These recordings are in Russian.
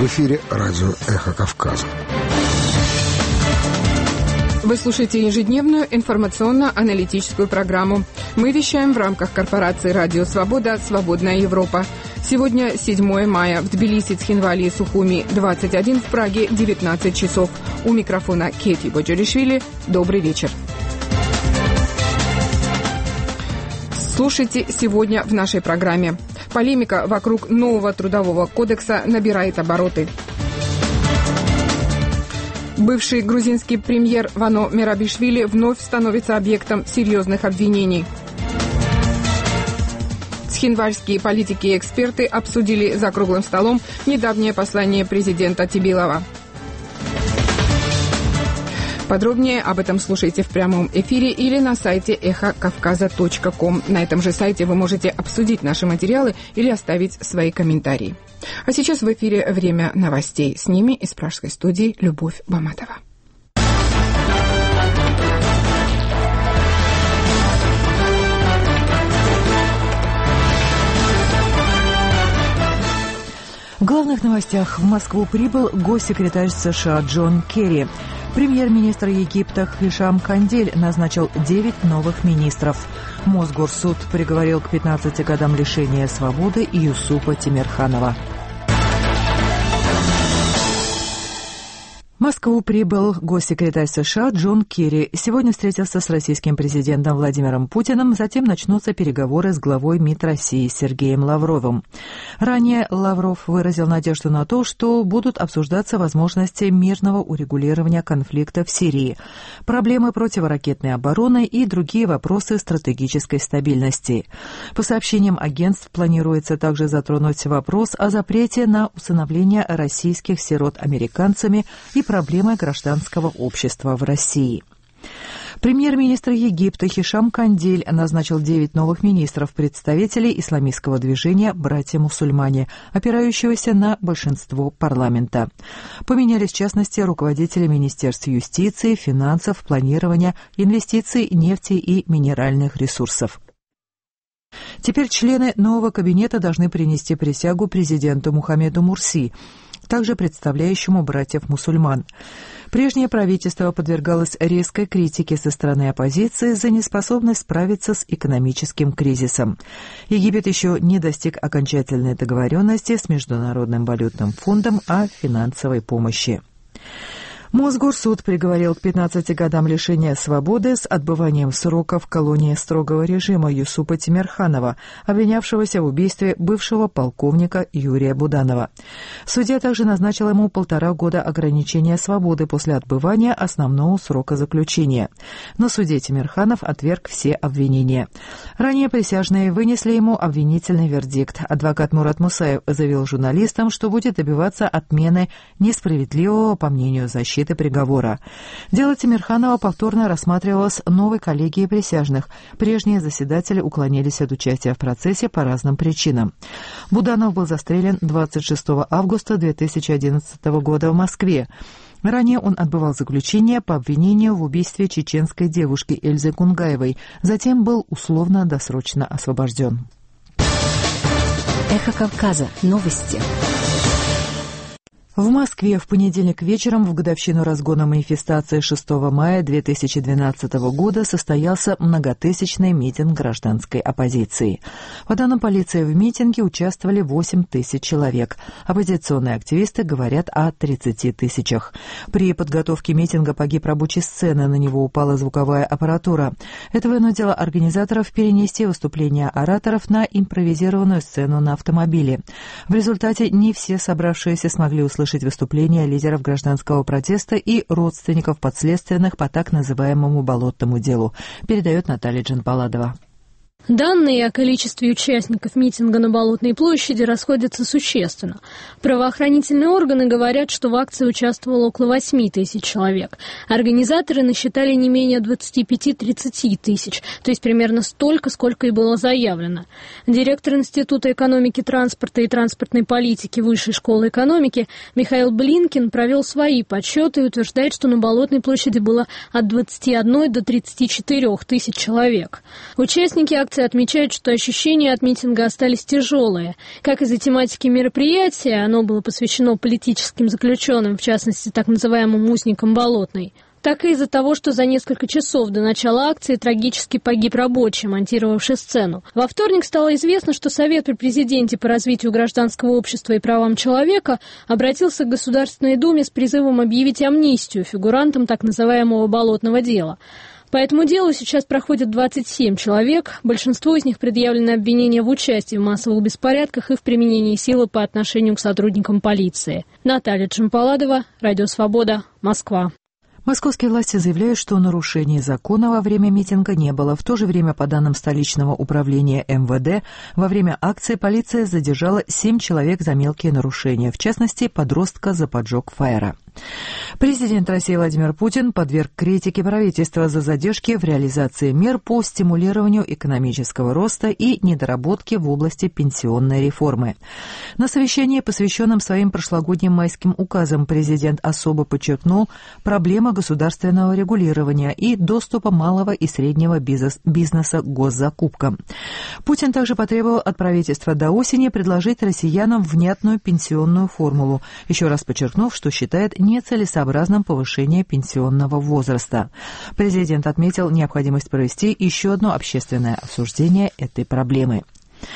В эфире радио «Эхо Кавказа». Вы слушаете ежедневную информационно-аналитическую программу. Мы вещаем в рамках корпорации «Радио Свобода. Свободная Европа». Сегодня 7 мая. В Тбилиси, Цхинвале и Сухуми 21, в Праге 19 часов. У микрофона Кети Боджоришвили. Добрый вечер. Слушайте сегодня в нашей программе. Полемика вокруг нового трудового кодекса набирает обороты. Бывший грузинский премьер Вано Мерабишвили вновь становится объектом серьезных обвинений. Цхинвальские политики и эксперты обсудили за круглым столом недавнее послание президента Тибилова. Подробнее об этом слушайте в прямом эфире или на сайте эхокавказа.ком. На этом же сайте вы можете обсудить наши материалы или оставить свои комментарии. А сейчас в эфире время новостей. С ними из пражской студии Любовь Баматова. В главных новостях: в Москву прибыл госсекретарь США Джон Керри. Премьер-министр Египта Хишам Кандель назначил 9 новых министров. Мосгорсуд приговорил к 15 годам лишения свободы Юсупа Тимирханова. В Москву прибыл госсекретарь США Джон Керри. Сегодня встретился с российским президентом Владимиром Путиным, затем начнутся переговоры с главой МИД России Сергеем Лавровым. Ранее Лавров выразил надежду на то, что будут обсуждаться возможности мирного урегулирования конфликта в Сирии, проблемы противоракетной обороны и другие вопросы стратегической стабильности. По сообщениям агентств, планируется также затронуть вопрос о запрете на усыновление российских сирот американцами и проблемы гражданского общества в России. Премьер-министр Египта Хишам Кандель назначил 9 новых министров, представителей исламистского движения «Братья-мусульмане», опирающегося на большинство парламента. Поменялись, в частности, руководители министерств юстиции, финансов, планирования, инвестиций, нефти и минеральных ресурсов. Теперь члены нового кабинета должны принести присягу президенту Мухаммеду Мурси, также представляющему братьев-мусульман. Прежнее правительство подвергалось резкой критике со стороны оппозиции за неспособность справиться с экономическим кризисом. Египет еще не достиг окончательной договоренности с Международным валютным фондом о финансовой помощи. Мосгорсуд приговорил к 15 годам лишения свободы с отбыванием срока в колонии строгого режима Юсупа Тимирханова, обвинявшегося в убийстве бывшего полковника Юрия Буданова. Судья также назначил ему 1,5 года ограничения свободы после отбывания основного срока заключения. Но судья Тимирханов отверг все обвинения. Ранее присяжные вынесли ему обвинительный вердикт. Адвокат Мурат Мусаев заявил журналистам, что будет добиваться отмены несправедливого, по мнению защиты, приговора. Дело Тимирханова повторно рассматривалось новой коллегией присяжных. Прежние заседатели уклонились от участия в процессе по разным причинам. Буданов был застрелен 26 августа 2011 года в Москве. Ранее он отбывал заключение по обвинению в убийстве чеченской девушки Эльзы Кунгаевой. Затем был условно-досрочно освобожден. Эхо Кавказа. Новости. В Москве в понедельник вечером в годовщину разгона манифестации 6 мая 2012 года состоялся многотысячный митинг гражданской оппозиции. По данным полиции, в митинге участвовали 8 тысяч человек. Оппозиционные активисты говорят о 30 тысячах. При подготовке митинга погиб рабочий сцены, на него упала звуковая аппаратура. Это вынудило организаторов перенести выступления ораторов на импровизированную сцену на автомобиле. В результате не все собравшиеся смогли услышать выступления лидеров гражданского протеста и родственников подследственных по так называемому болотному делу, передает Наталья Джанпаладова. Данные о количестве участников митинга на Болотной площади расходятся существенно. Правоохранительные органы говорят, что в акции участвовало около 8 тысяч человек. Организаторы насчитали не менее 25-30 тысяч, то есть примерно столько, сколько и было заявлено. Директор Института экономики транспорта и транспортной политики Высшей школы экономики Михаил Блинкин провел свои подсчеты и утверждает, что на Болотной площади было от 21 до 34 тысяч человек. Участники акции акции отмечают, что ощущения от митинга остались тяжелые. Как из-за тематики мероприятия, оно было посвящено политическим заключенным, в частности, так называемым узникам Болотной, так и из-за того, что за несколько часов до начала акции трагически погиб рабочий, монтировавший сцену. Во вторник стало известно, что Совет при президенте по развитию гражданского общества и правам человека обратился к Государственной Думе с призывом объявить амнистию фигурантам так называемого «болотного дела». По этому делу сейчас проходит 27 человек. Большинству из них предъявлены обвинения в участии в массовых беспорядках и в применении силы по отношению к сотрудникам полиции. Наталья Джампаладова, Радио Свобода, Москва. Московские власти заявляют, что нарушений закона во время митинга не было. В то же время, по данным столичного управления МВД, во время акции полиция задержала 7 человек за мелкие нарушения, в частности, подростка за поджог фаера. Президент России Владимир Путин подверг критике правительства за задержки в реализации мер по стимулированию экономического роста и недоработки в области пенсионной реформы. На совещании, посвященном своим прошлогодним майским указам, президент особо подчеркнул проблемы государственного регулирования и доступа малого и среднего бизнеса к госзакупкам. Путин также потребовал от правительства до осени предложить россиянам внятную пенсионную формулу, еще раз подчеркнув, что считает нецелесообразным повышение пенсионного возраста. Президент отметил необходимость провести еще одно общественное обсуждение этой проблемы.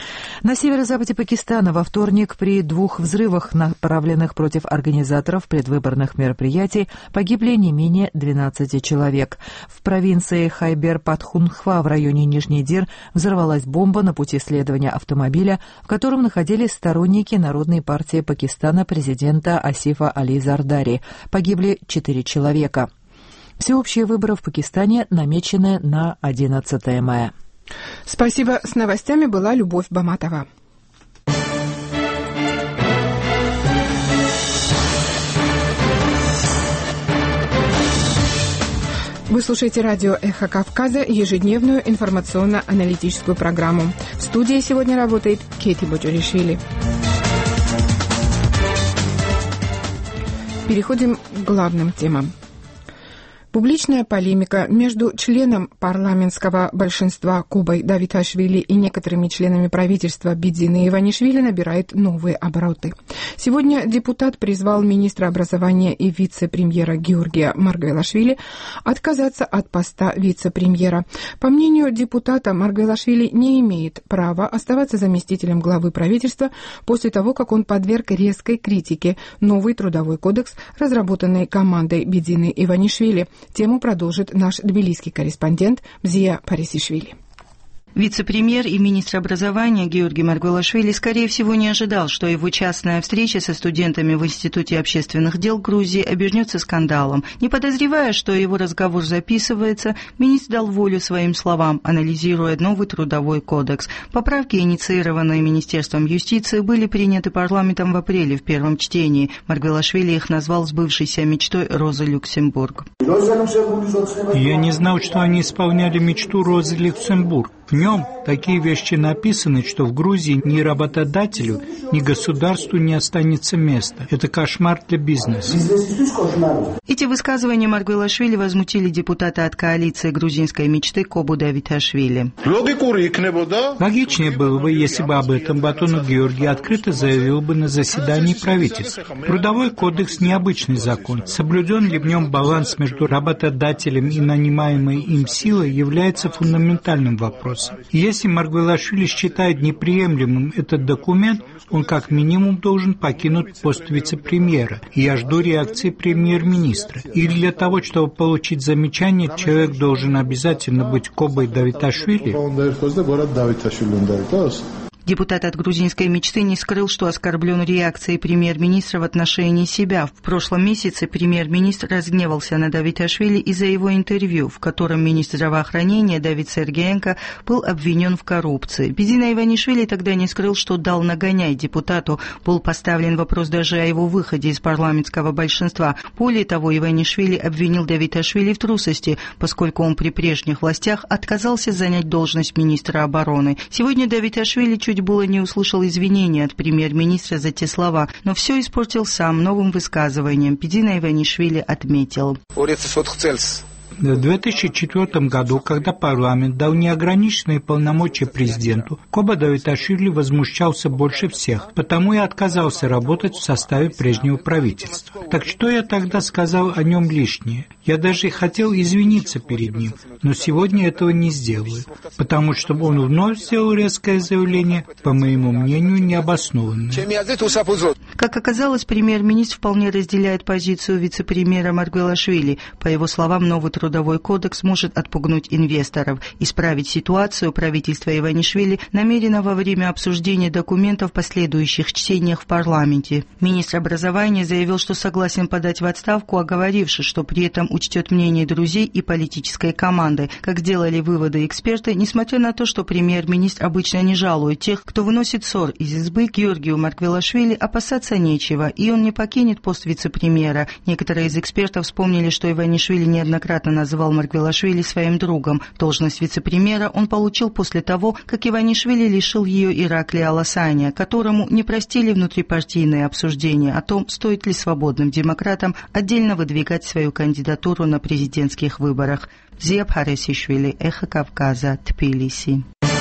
На северо-западе Пакистана во вторник при 2 взрывах, направленных против организаторов предвыборных мероприятий, погибли не менее 12 человек. В провинции Хайбер-Патхунхва в районе Нижний Дир взорвалась бомба на пути следования автомобиля, в котором находились сторонники Народной партии Пакистана президента Асифа Али Зардари. Погибли 4 человека. Всеобщие выборы в Пакистане намечены на 11 мая. Спасибо. С новостями была Любовь Баматова. Вы слушаете радио «Эхо Кавказа», ежедневную информационно-аналитическую программу. В студии сегодня работает Кети Боджуришвили. Переходим к главным темам. Публичная полемика между членом парламентского большинства Кобой Давиташвили и некоторыми членами правительства Бидзины Иванишвили набирает новые обороты. Сегодня депутат призвал министра образования и вице-премьера Георгия Маргвелашвили отказаться от поста вице-премьера. По мнению депутата, Маргвелашвили не имеет права оставаться заместителем главы правительства после того, как он подверг резкой критике новый трудовой кодекс, разработанный командой Бидзины Иванишвили. Тему продолжит наш тбилисский корреспондент Мзия Парисишвили. Вице-премьер и министр образования Георгий Маргвелашвили, скорее всего, не ожидал, что его частная встреча со студентами в Институте общественных дел Грузии обернется скандалом. Не подозревая, что его разговор записывается, министр дал волю своим словам, анализируя новый трудовой кодекс. Поправки, инициированные Министерством юстиции, были приняты парламентом в апреле в первом чтении. Маргвелашвили их назвал сбывшейся мечтой Розы Люксембург. Я не знал, что они исполняли мечту Розы Люксембург. В нем такие вещи написаны, что в Грузии ни работодателю, ни государству не останется места. Это кошмар для бизнеса. Эти высказывания Маргвелашвили возмутили депутата от коалиции грузинской мечты Кобу Давиташвили. Логичнее было бы, если бы об этом Батону Георгий открыто заявил бы на заседании правительства. Трудовой кодекс – необычный закон. Соблюден ли в нем баланс между работодателем и нанимаемой им силой является фундаментальным вопросом. Если Маргвелашвили считает неприемлемым этот документ, он как минимум должен покинуть пост вице-премьера. И я жду реакции премьер-министра. И для того, чтобы получить замечание, человек должен обязательно быть Кобой Давиташвили. Депутат от грузинской мечты не скрыл, что оскорблен реакцией премьер-министра в отношении себя. В прошлом месяце премьер-министр разгневался на Давиташвили из-за его интервью, в котором министр здравоохранения Давид Сергеенко был обвинен в коррупции. Бидзина Иванишвили тогда не скрыл, что дал нагоняй депутату. Был поставлен вопрос даже о его выходе из парламентского большинства. Более того, Иванишвили обвинил Давиташвили в трусости, поскольку он при прежних властях отказался занять должность министра обороны. Сегодня Давиташвили чуть было не услышал извинения от премьер-министра за те слова, но все испортил сам новым высказыванием. Бидзина Иванишвили отметил. В 2004 году, когда парламент дал неограниченные полномочия президенту, Коба Давиташвили возмущался больше всех, потому и отказался работать в составе прежнего правительства. Так что я тогда сказал о нем лишнее? Я даже хотел извиниться перед ним, но сегодня этого не сделаю, потому что он вновь сделал резкое заявление, по моему мнению, необоснованное. Как оказалось, премьер-министр вполне разделяет позицию вице-премьера Маргвелашвили. По его словам, новый трудовой кодекс может отпугнуть инвесторов. Исправить ситуацию правительство Иванишвили намерено во время обсуждения документов в последующих чтениях в парламенте. Министр образования заявил, что согласен подать в отставку, оговорившись, что при этом учтет мнение друзей и политической команды. Как сделали выводы эксперты, несмотря на то, что премьер-министр обычно не жалует тех, кто выносит ссор из избы, Георгию Маргвелашвили опасаться нечего, и он не покинет пост вице-премьера. Некоторые из экспертов вспомнили, что Иванишвили неоднократно называл Маргвелашвили своим другом. Должность вице-премьера он получил после того, как Иванишвили лишил ее Ираклия Аласаня, которому не простили внутрипартийные обсуждения о том, стоит ли свободным демократам отдельно выдвигать свою кандидатуру на президентских выборах. Зия Бхаресишвили, Эхо Кавказа, Тбилиси.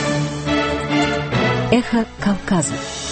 Эхо Кавказа.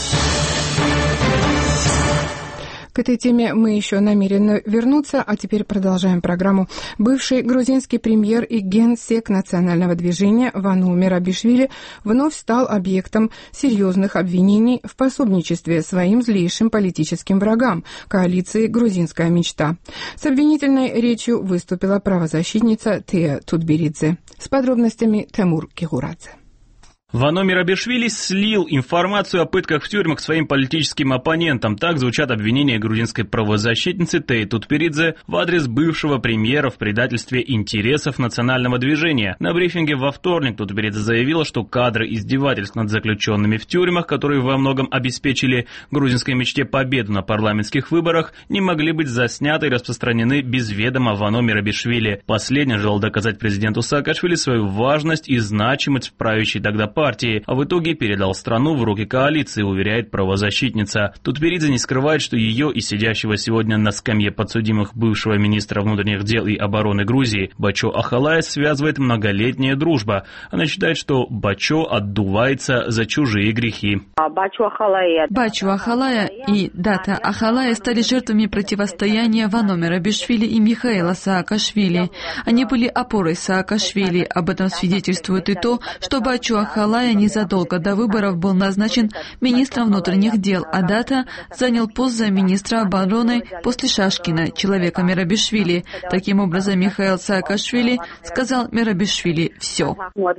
К этой теме мы еще намерены вернуться, а теперь продолжаем программу. Бывший грузинский премьер и генсек национального движения Вану Мерабишвили вновь стал объектом серьезных обвинений в пособничестве своим злейшим политическим врагам – коалиции «Грузинская мечта». С обвинительной речью выступила правозащитница Тея Тутберидзе. С подробностями Тимур Кигурадзе. Вано Мерабишвили слил информацию о пытках в тюрьмах своим политическим оппонентам. Так звучат обвинения грузинской правозащитницы Теи Тутберидзе в адрес бывшего премьера в предательстве интересов национального движения. На брифинге во вторник Тутберидзе заявила, что кадры издевательств над заключенными в тюрьмах, которые во многом обеспечили грузинской мечте победу на парламентских выборах, не могли быть засняты и распространены без ведома Вано Мерабишвили. Последний желал доказать президенту Саакашвили свою важность и значимость в правящей тогда партии, а в итоге передал страну в руки коалиции, уверяет правозащитница. Тутберидзе не скрывает, что ее и сидящего сегодня на скамье подсудимых бывшего министра внутренних дел и обороны Грузии Бачо Ахалая связывает многолетняя дружба. Она считает, что Бачо отдувается за чужие грехи. Бачо Ахалая и Дата Ахалая стали жертвами противостояния Вано Мерабишвили и Михаила Саакашвили. Они были опорой Саакашвили. Об этом свидетельствует и то, что Бачо Ахалая незадолго до выборов был назначен министром внутренних дел, а Дата занял пост замминистра обороны после Шашкина, человека Мерабишвили. Таким образом, Михаил Саакашвили сказал Мерабишвили «все».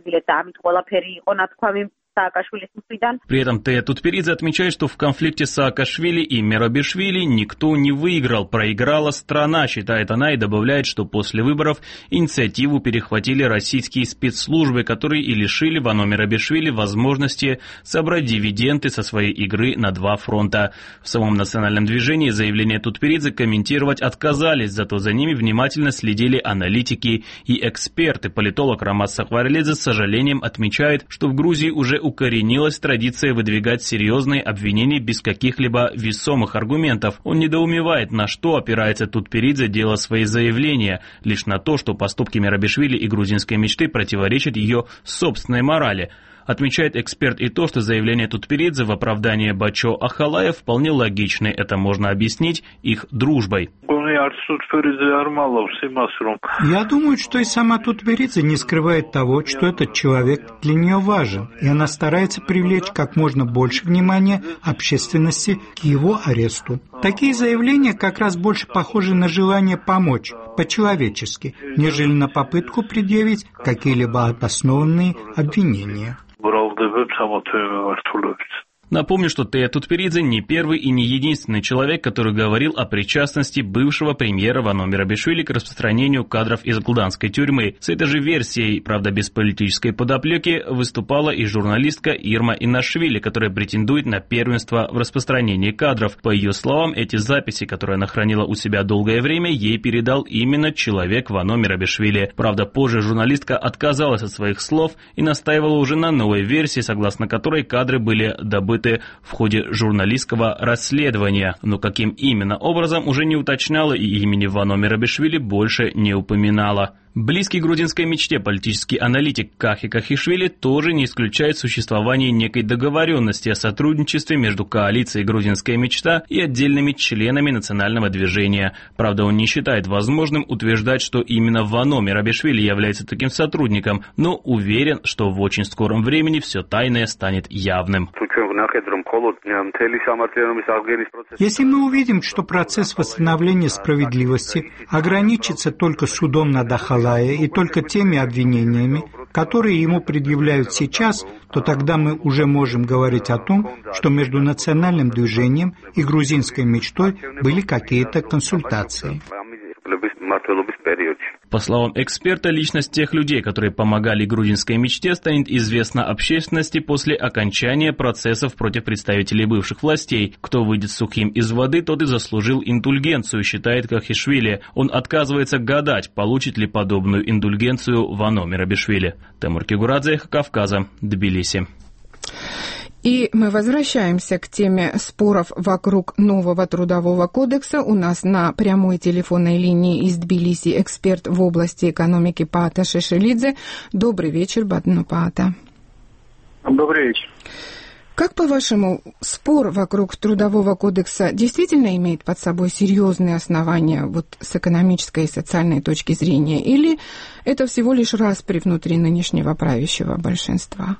При этом Тея Тутберидзе отмечает, что в конфликте Саакашвили и Мерабишвили никто не выиграл, проиграла страна, считает она, и добавляет, что после выборов инициативу перехватили российские спецслужбы, которые и лишили Вано Мерабишвили возможности собрать дивиденды со своей игры на два фронта. В самом национальном движении заявление Тутберидзе комментировать отказались, зато за ними внимательно следили аналитики и эксперты. Политолог Рамаз Сахварелидзе с сожалением отмечает, что в Грузии уже укоренилась традиция выдвигать серьезные обвинения без каких-либо весомых аргументов. Он недоумевает, на что опирается Тутберидзе, делая свои заявления, лишь на то, что поступки Мерабишвили и грузинской мечты противоречат ее собственной морали. Отмечает эксперт и то, что заявление Тутберидзе в оправдании Бачо Ахалая вполне логичны. Это можно объяснить их дружбой. Я думаю, что и сама Тутберидзе не скрывает того, что этот человек для нее важен, и она старается привлечь как можно больше внимания общественности к его аресту. Такие заявления как раз больше похожи на желание помочь по-человечески, нежели на попытку предъявить какие-либо обоснованные обвинения. Напомню, что Тея Тутберидзе не первый и не единственный человек, который говорил о причастности бывшего премьера Вано Мерабишвили к распространению кадров из гулданской тюрьмы. С этой же версией, правда без политической подоплеки, выступала и журналистка Ирма Инашвили, которая претендует на первенство в распространении кадров. По ее словам, эти записи, которые она хранила у себя долгое время, ей передал именно человек Вано Мерабишвили. Правда, позже журналистка отказалась от своих слов и настаивала уже на новой версии, согласно которой кадры были добыты в ходе журналистского расследования, но каким именно образом уже не уточняла и имени Вано Мерабишвили больше не упоминала. Близкий грузинской мечте политический аналитик Кахи Кахишвили тоже не исключает существование некой договоренности о сотрудничестве между коалицией «Грузинская мечта» и отдельными членами национального движения. Правда, он не считает возможным утверждать, что именно Вано Мерабишвили является таким сотрудником, но уверен, что в очень скором времени все тайное станет явным. Если мы увидим, что процесс восстановления справедливости ограничится только судом над Ахалая и только теми обвинениями, которые ему предъявляют сейчас, то тогда мы уже можем говорить о том, что между национальным движением и грузинской мечтой были какие-то консультации. По словам эксперта, личность тех людей, которые помогали грузинской мечте, станет известна общественности после окончания процессов против представителей бывших властей. Кто выйдет сухим из воды, тот и заслужил индульгенцию, считает Кахишвили. Он отказывается гадать, получит ли подобную индульгенцию Вано Мерабишвили. Темур Кигурадзе, Кавказа, Тбилиси. И мы возвращаемся к теме споров вокруг нового трудового кодекса. У нас на прямой телефонной линии из Тбилиси эксперт в области экономики Паата Шешелидзе. Добрый вечер, Батну Паата. Добрый вечер. Как, по-вашему, спор вокруг трудового кодекса действительно имеет под собой серьезные основания вот с экономической и социальной точки зрения? Или это всего лишь распри внутри нынешнего правящего большинства?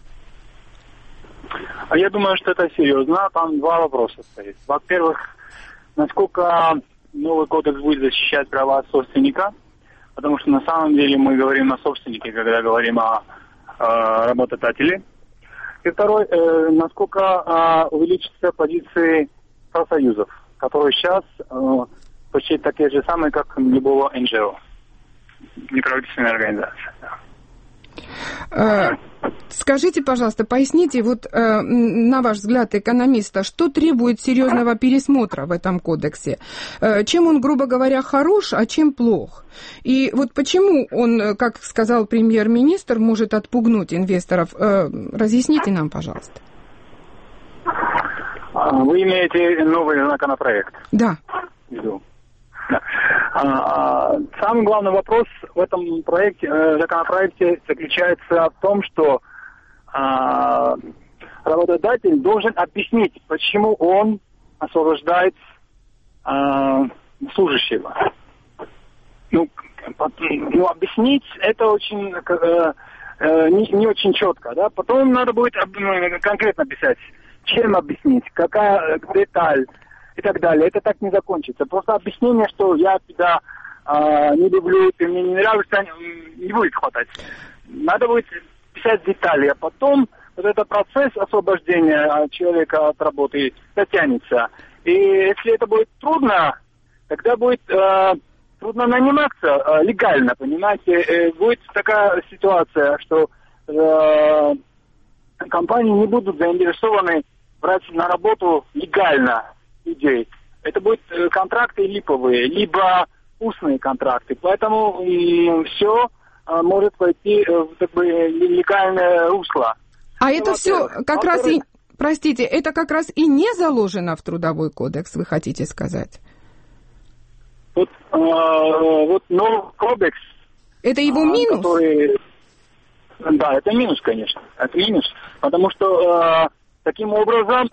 Я думаю, что это серьезно. Там два вопроса стоит. Во-первых, насколько новый кодекс будет защищать права собственника, потому что на самом деле мы говорим о собственнике, когда говорим о работодателе. И второй, насколько увеличатся позиции профсоюзов, которые сейчас почти такие же самые, как любого НГО, неправительственная организация. Скажите, пожалуйста, поясните, вот на ваш взгляд экономиста, что требует серьезного пересмотра в этом кодексе? Чем он, грубо говоря, хорош, а чем плох? И вот почему он, как сказал премьер-министр, может отпугнуть инвесторов? Разъясните нам, пожалуйста. Вы имеете новый законопроект? Да. Самый главный вопрос в этом законопроекте заключается в том, что работодатель должен объяснить, почему он освобождает служащего. Объяснить это очень не очень четко, да. Потом надо будет конкретно писать, чем объяснить, какая деталь и так далее. Это так не закончится. Просто объяснение, что я тебя не люблю, ты мне не нравишься, не будет хватать. Надо будет писать детали, а потом вот этот процесс освобождения человека от работы затянется. И если это будет трудно, тогда будет трудно наниматься легально, понимаете. Будет такая ситуация, что компании не будут заинтересованы брать на работу легально людей. Это будут контракты липовые, либо устные контракты. Поэтому все может пойти в легальное русло. А это все как раз и, простите, это как раз и не заложено в трудовой кодекс, вы хотите сказать? Вот новый кодекс. Это его минус? Да, это минус, конечно. Это минус. Потому что таким образом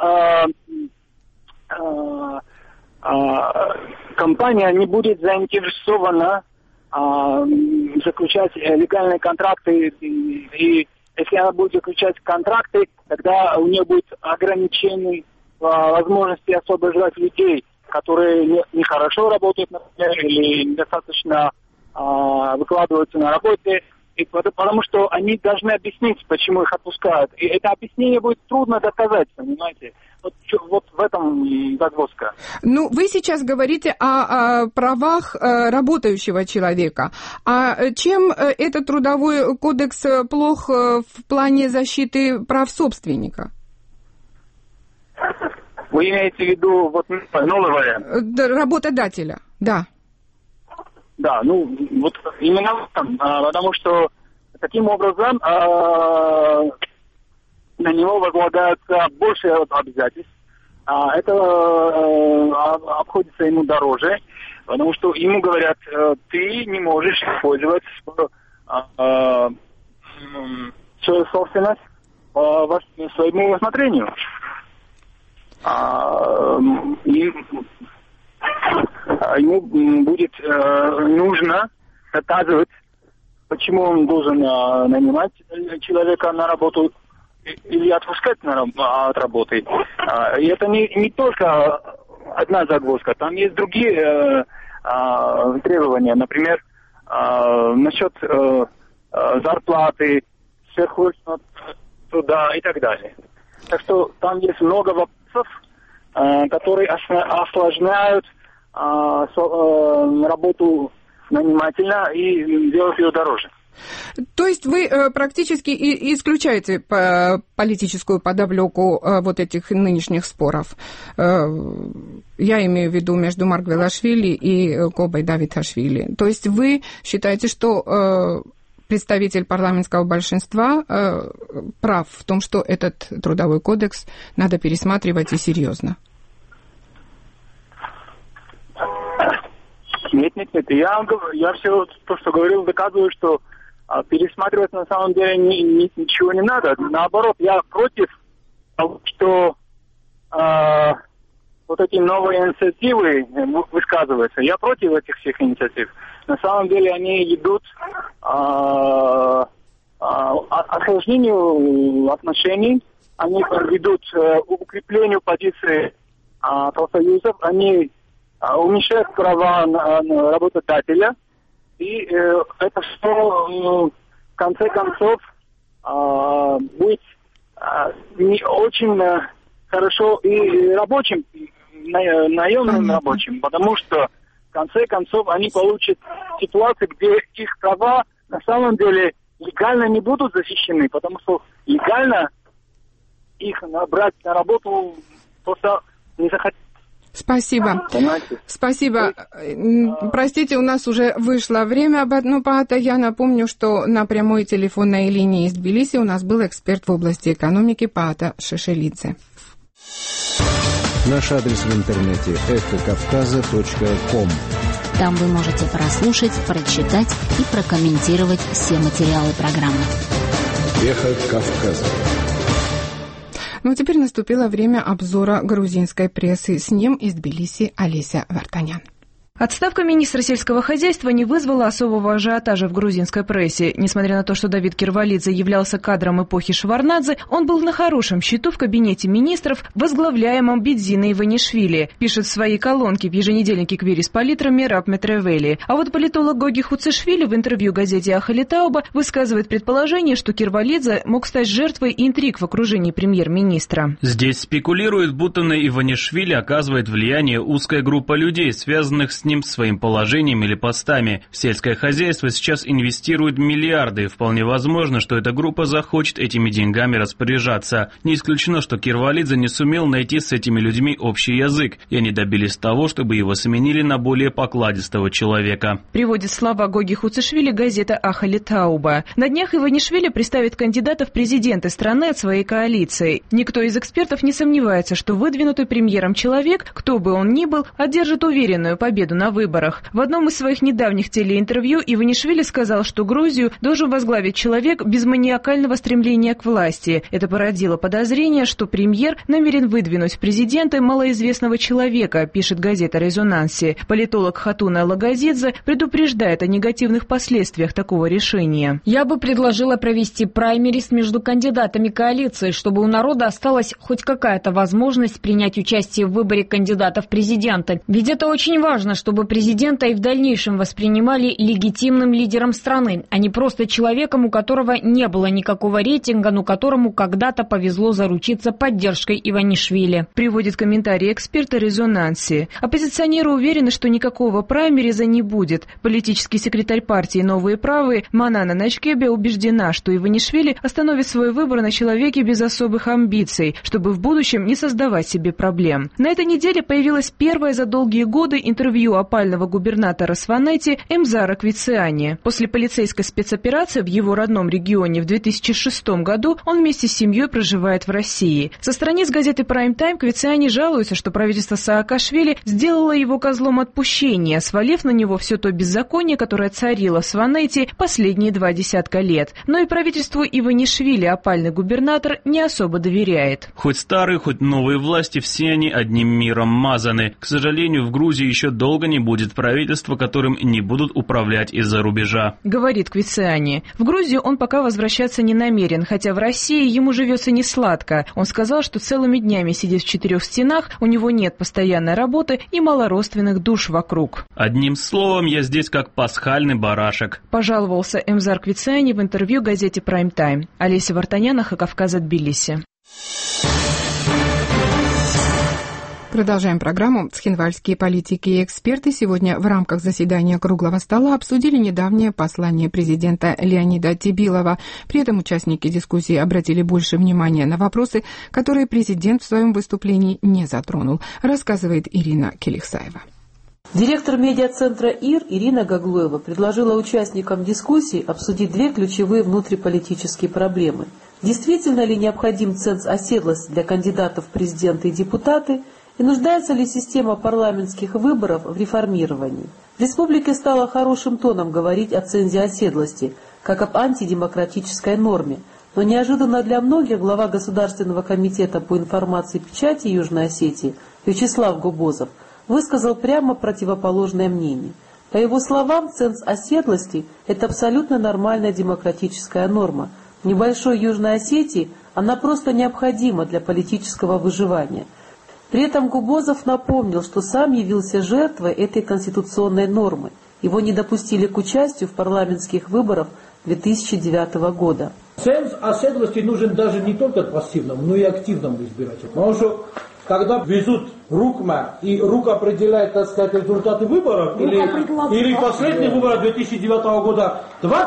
компания не будет заинтересована заключать легальные контракты, и если она будет заключать контракты, тогда у нее будет ограничены возможности освобождать людей, которые нехорошо работают, например, или недостаточно выкладываются на работе, и потому что они должны объяснить, почему их отпускают. И это объяснение будет трудно доказать, понимаете? Вот в этом загвоздка. Ну, вы сейчас говорите о правах работающего человека. А чем этот трудовой кодекс плох в плане защиты прав собственника? Вы имеете в виду вот новый вариант? Работодателя, да. Да, вот именно в этом, потому что таким образом на него возлагается больше обязательств, это обходится ему дороже, потому что ему говорят, ты не можешь использовать свою собственность по своему усмотрению. Ему будет нужно доказывать, почему он должен нанимать человека на работу или отпускать от работы. И это не только одна загвоздка, там есть другие требования, например, насчет зарплаты, сверхурочного труда и так далее. Так что там есть много вопросов, которые осложняют работу нанимателя и делают ее дороже. То есть вы практически исключаете политическую подоплеку вот этих нынешних споров. Я имею в виду между Маргвелашвили и Кобой Давиташвили. То есть вы считаете, что представитель парламентского большинства прав в том, что этот трудовой кодекс надо пересматривать и серьезно? Нет. Я все то, что говорил, доказываю, что пересматривать на самом деле ничего не надо. Наоборот, я против того, что вот эти новые инициативы высказываются. Я против этих всех инициатив. На самом деле они идут осложнению отношений, они ведут к укреплению позиции профсоюзов, они уменьшают права работодателя. И это все, в конце концов, будет не очень хорошо и рабочим, наемным рабочим, потому что, в конце концов, они получат ситуацию, где их права на самом деле легально не будут защищены, потому что легально их брать на работу просто не захотят. Спасибо. Спасибо. Простите, у нас уже вышло время, но Паата, я напомню, что на прямой телефонной линии из Тбилиси у нас был эксперт в области экономики Паата Шишелидзе. Наш адрес в интернете эхокавказа.ком. Там вы можете прослушать, прочитать и прокомментировать все материалы программы. Эхо Кавказа. Ну, теперь наступило время обзора грузинской прессы. С ним из Тбилиси Олеся Вартанян. Отставка министра сельского хозяйства не вызвала особого ажиотажа в грузинской прессе. Несмотря на то, что Давид Кирвалидзе являлся кадром эпохи Шеварднадзе, он был на хорошем счету в кабинете министров, возглавляемом Бидзиной Иванишвили, пишет в своей колонке в еженедельнике «Квирис Политра» Мераб Метревели. А вот политолог Гоги Хуцишвили в интервью газете «Ахали Тауба» высказывает предположение, что Кирвалидзе мог стать жертвой интриг в окружении премьер-министра. Здесь спекулируют, будто на Иванишвили оказывает влияние узкая группа людей, связанных с ним своим положением или постами. В сельское хозяйство сейчас инвестируют миллиарды, и вполне возможно, что эта группа захочет этими деньгами распоряжаться. Не исключено, что Кирвалидзе не сумел найти с этими людьми общий язык, и они добились того, чтобы его сменили на более покладистого человека. Приводит слова Гоги Хуцишвили газета «Ахали Тауба». На днях Иванишвили представит кандидата в президенты страны от своей коалиции. Никто из экспертов не сомневается, что выдвинутый премьером человек, кто бы он ни был, одержит уверенную победу на выборах. В одном из своих недавних телеинтервью Иванишвили сказал, что Грузию должен возглавить человек без маниакального стремления к власти. Это породило подозрение, что премьер намерен выдвинуть в президенты малоизвестного человека, пишет газета «Резонанси». Политолог Хатуна Лагазидзе предупреждает о негативных последствиях такого решения. Я бы предложила провести праймерис между кандидатами коалиции, чтобы у народа осталась хоть какая-то возможность принять участие в выборе кандидата в президенты. Ведь это очень важно, чтобы президента и в дальнейшем воспринимали легитимным лидером страны, а не просто человеком, у которого не было никакого рейтинга, но которому когда-то повезло заручиться поддержкой Иванишвили. Приводит комментарий эксперта «Резонанси». Оппозиционеры уверены, что никакого праймериза не будет. Политический секретарь партии «Новые правые» Манана Начкебе убеждена, что Иванишвили остановит свой выбор на человеке без особых амбиций, чтобы в будущем не создавать себе проблем. На этой неделе появилось первое за долгие годы интервью интервью опального губернатора Сванети Эмзара Квициани. После полицейской спецоперации в его родном регионе в 2006 году он вместе с семьей проживает в России. Со страниц газеты Prime Time Квициани жалуется, что правительство Саакашвили сделало его козлом отпущения, свалив на него все то беззаконие, которое царило в Сванети последние 20 лет. Но и правительству Иванишвили опальный губернатор не особо доверяет. Хоть старые, хоть новые власти, все они одним миром мазаны. К сожалению, в Грузии еще долго не будет правительства, которым не будут управлять из-за рубежа. Говорит Квициани. В Грузию он пока возвращаться не намерен, хотя в России ему живется не сладко. Он сказал, что целыми днями сидит в 4 стенах, у него нет постоянной работы и мало родственных душ вокруг. Одним словом, я здесь как пасхальный барашек. Пожаловался Эмзар Квициани в интервью газете Prime Time. Олеся Вартаняна, Хакавказ, Тбилиси. Продолжаем программу. Цхинвальские политики и эксперты сегодня в рамках заседания круглого стола обсудили недавнее послание президента Леонида Тибилова. При этом участники дискуссии обратили больше внимания на вопросы, которые президент в своем выступлении не затронул, рассказывает Ирина Келихсаева. Директор медиацентра ИР Ирина Гаглуева предложила участникам дискуссии обсудить 2 ключевые внутриполитические проблемы. Действительно ли необходим ценз оседлости для кандидатов в президенты и депутаты? И нуждается ли система парламентских выборов в реформировании? В республике стало хорошим тоном говорить о цензе оседлости, как об антидемократической норме. Но неожиданно для многих глава Государственного комитета по информации и печати Южной Осетии Вячеслав Губозов высказал прямо противоположное мнение. По его словам, ценз оседлости – это абсолютно нормальная демократическая норма. В небольшой Южной Осетии она просто необходима для политического выживания. При этом Губозов напомнил, что сам явился жертвой этой конституционной нормы. Его не допустили к участию в парламентских выборах 2009 года. Ценз оседлости нужен даже не только пассивному, но и активному избирателю. Потому что когда везут РУКМА, и РУК определяет, так сказать, результаты выборов, или последних выборов 2009 года,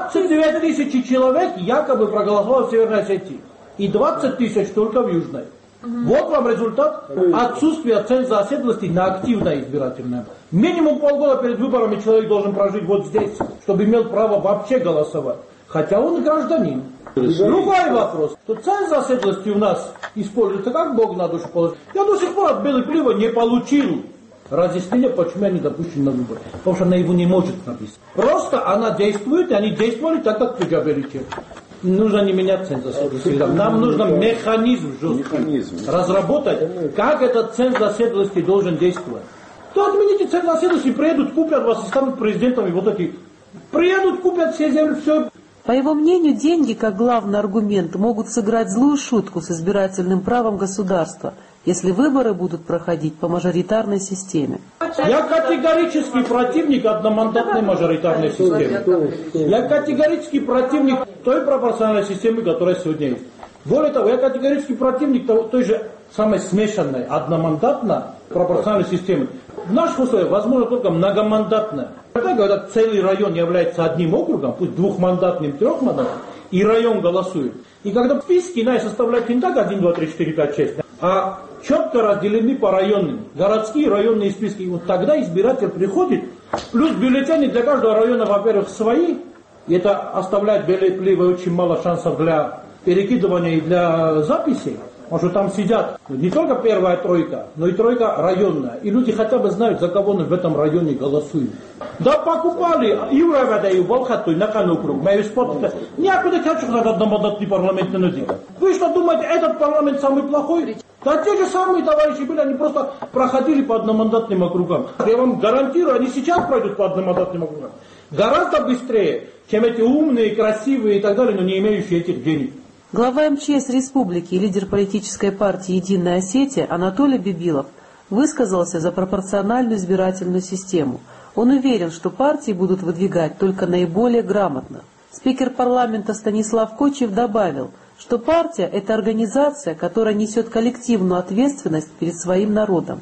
29 тысяч человек якобы проголосовало в Северной Осетии, и 20 тысяч только в Южной. Вот вам результат отсутствия ценза оседлости на активное избирательное. Минимум полгода перед выборами человек должен прожить вот здесь, чтобы имел право вообще голосовать. Хотя он гражданин. Другой вопрос. То ценз оседлости у нас используется как Бог на душу положит. Я до сих пор от Белыклива не получил разъяснения, почему я не допущен на выборы. Потому что она его не может написать. Просто она действует, и они действовали так, как вы говорите. Нужно не менять ценз оседлости. Нам нужно механизм жесткий разработать, как этот ценз оседлости должен действовать. То отмените ценз оседлости, приедут, купят вас и станут президентами вот эти. Приедут, купят все земли, все. По его мнению, деньги, как главный аргумент, могут сыграть злую шутку с избирательным правом государства, если выборы будут проходить по мажоритарной системе. Я категорический противник одномандатной мажоритарной системы. Я категорический противник той пропорциональной системы, которая сегодня есть. Более того, я категорический противник той же самой смешанной одномандатной пропорциональной системы. В наших условиях возможно только многомандатная. Когда целый район является одним округом, пусть двухмандатным, трехмандатным, и район голосует. И когда списки составляют не так 1, 2, 3, 4, 5, 6, а четко разделены по районным, городские районные списки. И вот тогда избиратель приходит, плюс бюллетени для каждого района, во-первых, свои, и это оставляет Белыклива очень мало шансов для перекидывания и для записей. Потому что там сидят не только первая тройка, но и тройка районная. И люди хотя бы знают, за кого в этом районе голосуют. Да покупали и в Раваде, и в Волхату, и на Канукруг. Мы спорте. Никуда хочу сказать, одномандатный парламент не нужен. Вы что думаете, этот парламент самый плохой? Да те же самые товарищи были, они просто проходили по одномандатным округам. Я вам гарантирую, они сейчас пройдут по одномандатным округам. Гораздо быстрее, чем эти умные, красивые и так далее, но не имеющие этих денег. Глава МЧС республики и лидер политической партии «Единая Осетия» Анатолий Бибилов высказался за пропорциональную избирательную систему. Он уверен, что партии будут выдвигать только наиболее грамотно. Спикер парламента Станислав Кочев добавил, что партия – это организация, которая несет коллективную ответственность перед своим народом.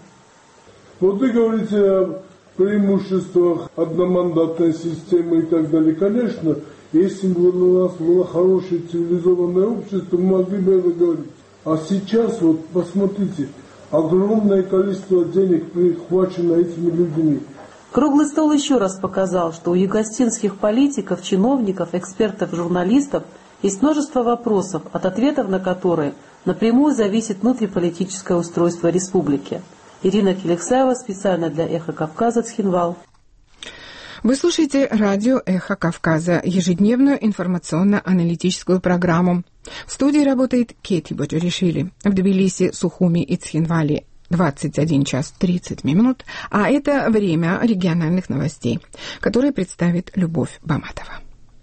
Вот вы говорите о преимуществах одномандатной системы и так далее. Конечно, если бы у нас было хорошее цивилизованное общество, мы могли бы это говорить. А сейчас, вот посмотрите, огромное количество денег прихвачено этими людьми. Круглый стол еще раз показал, что у югостинских политиков, чиновников, экспертов, журналистов есть множество вопросов, от ответов на которые напрямую зависит внутриполитическое устройство республики. Ирина Келексаева специально для «Эхо Кавказа», Цхинвал. Вы слушаете радио «Эхо Кавказа», ежедневную информационно-аналитическую программу. В студии работает Кети Боджоришвили. В Тбилиси, Сухуми и Цхинвале 21 час 30 минут, а это время региональных новостей, которые представит Любовь Баматова.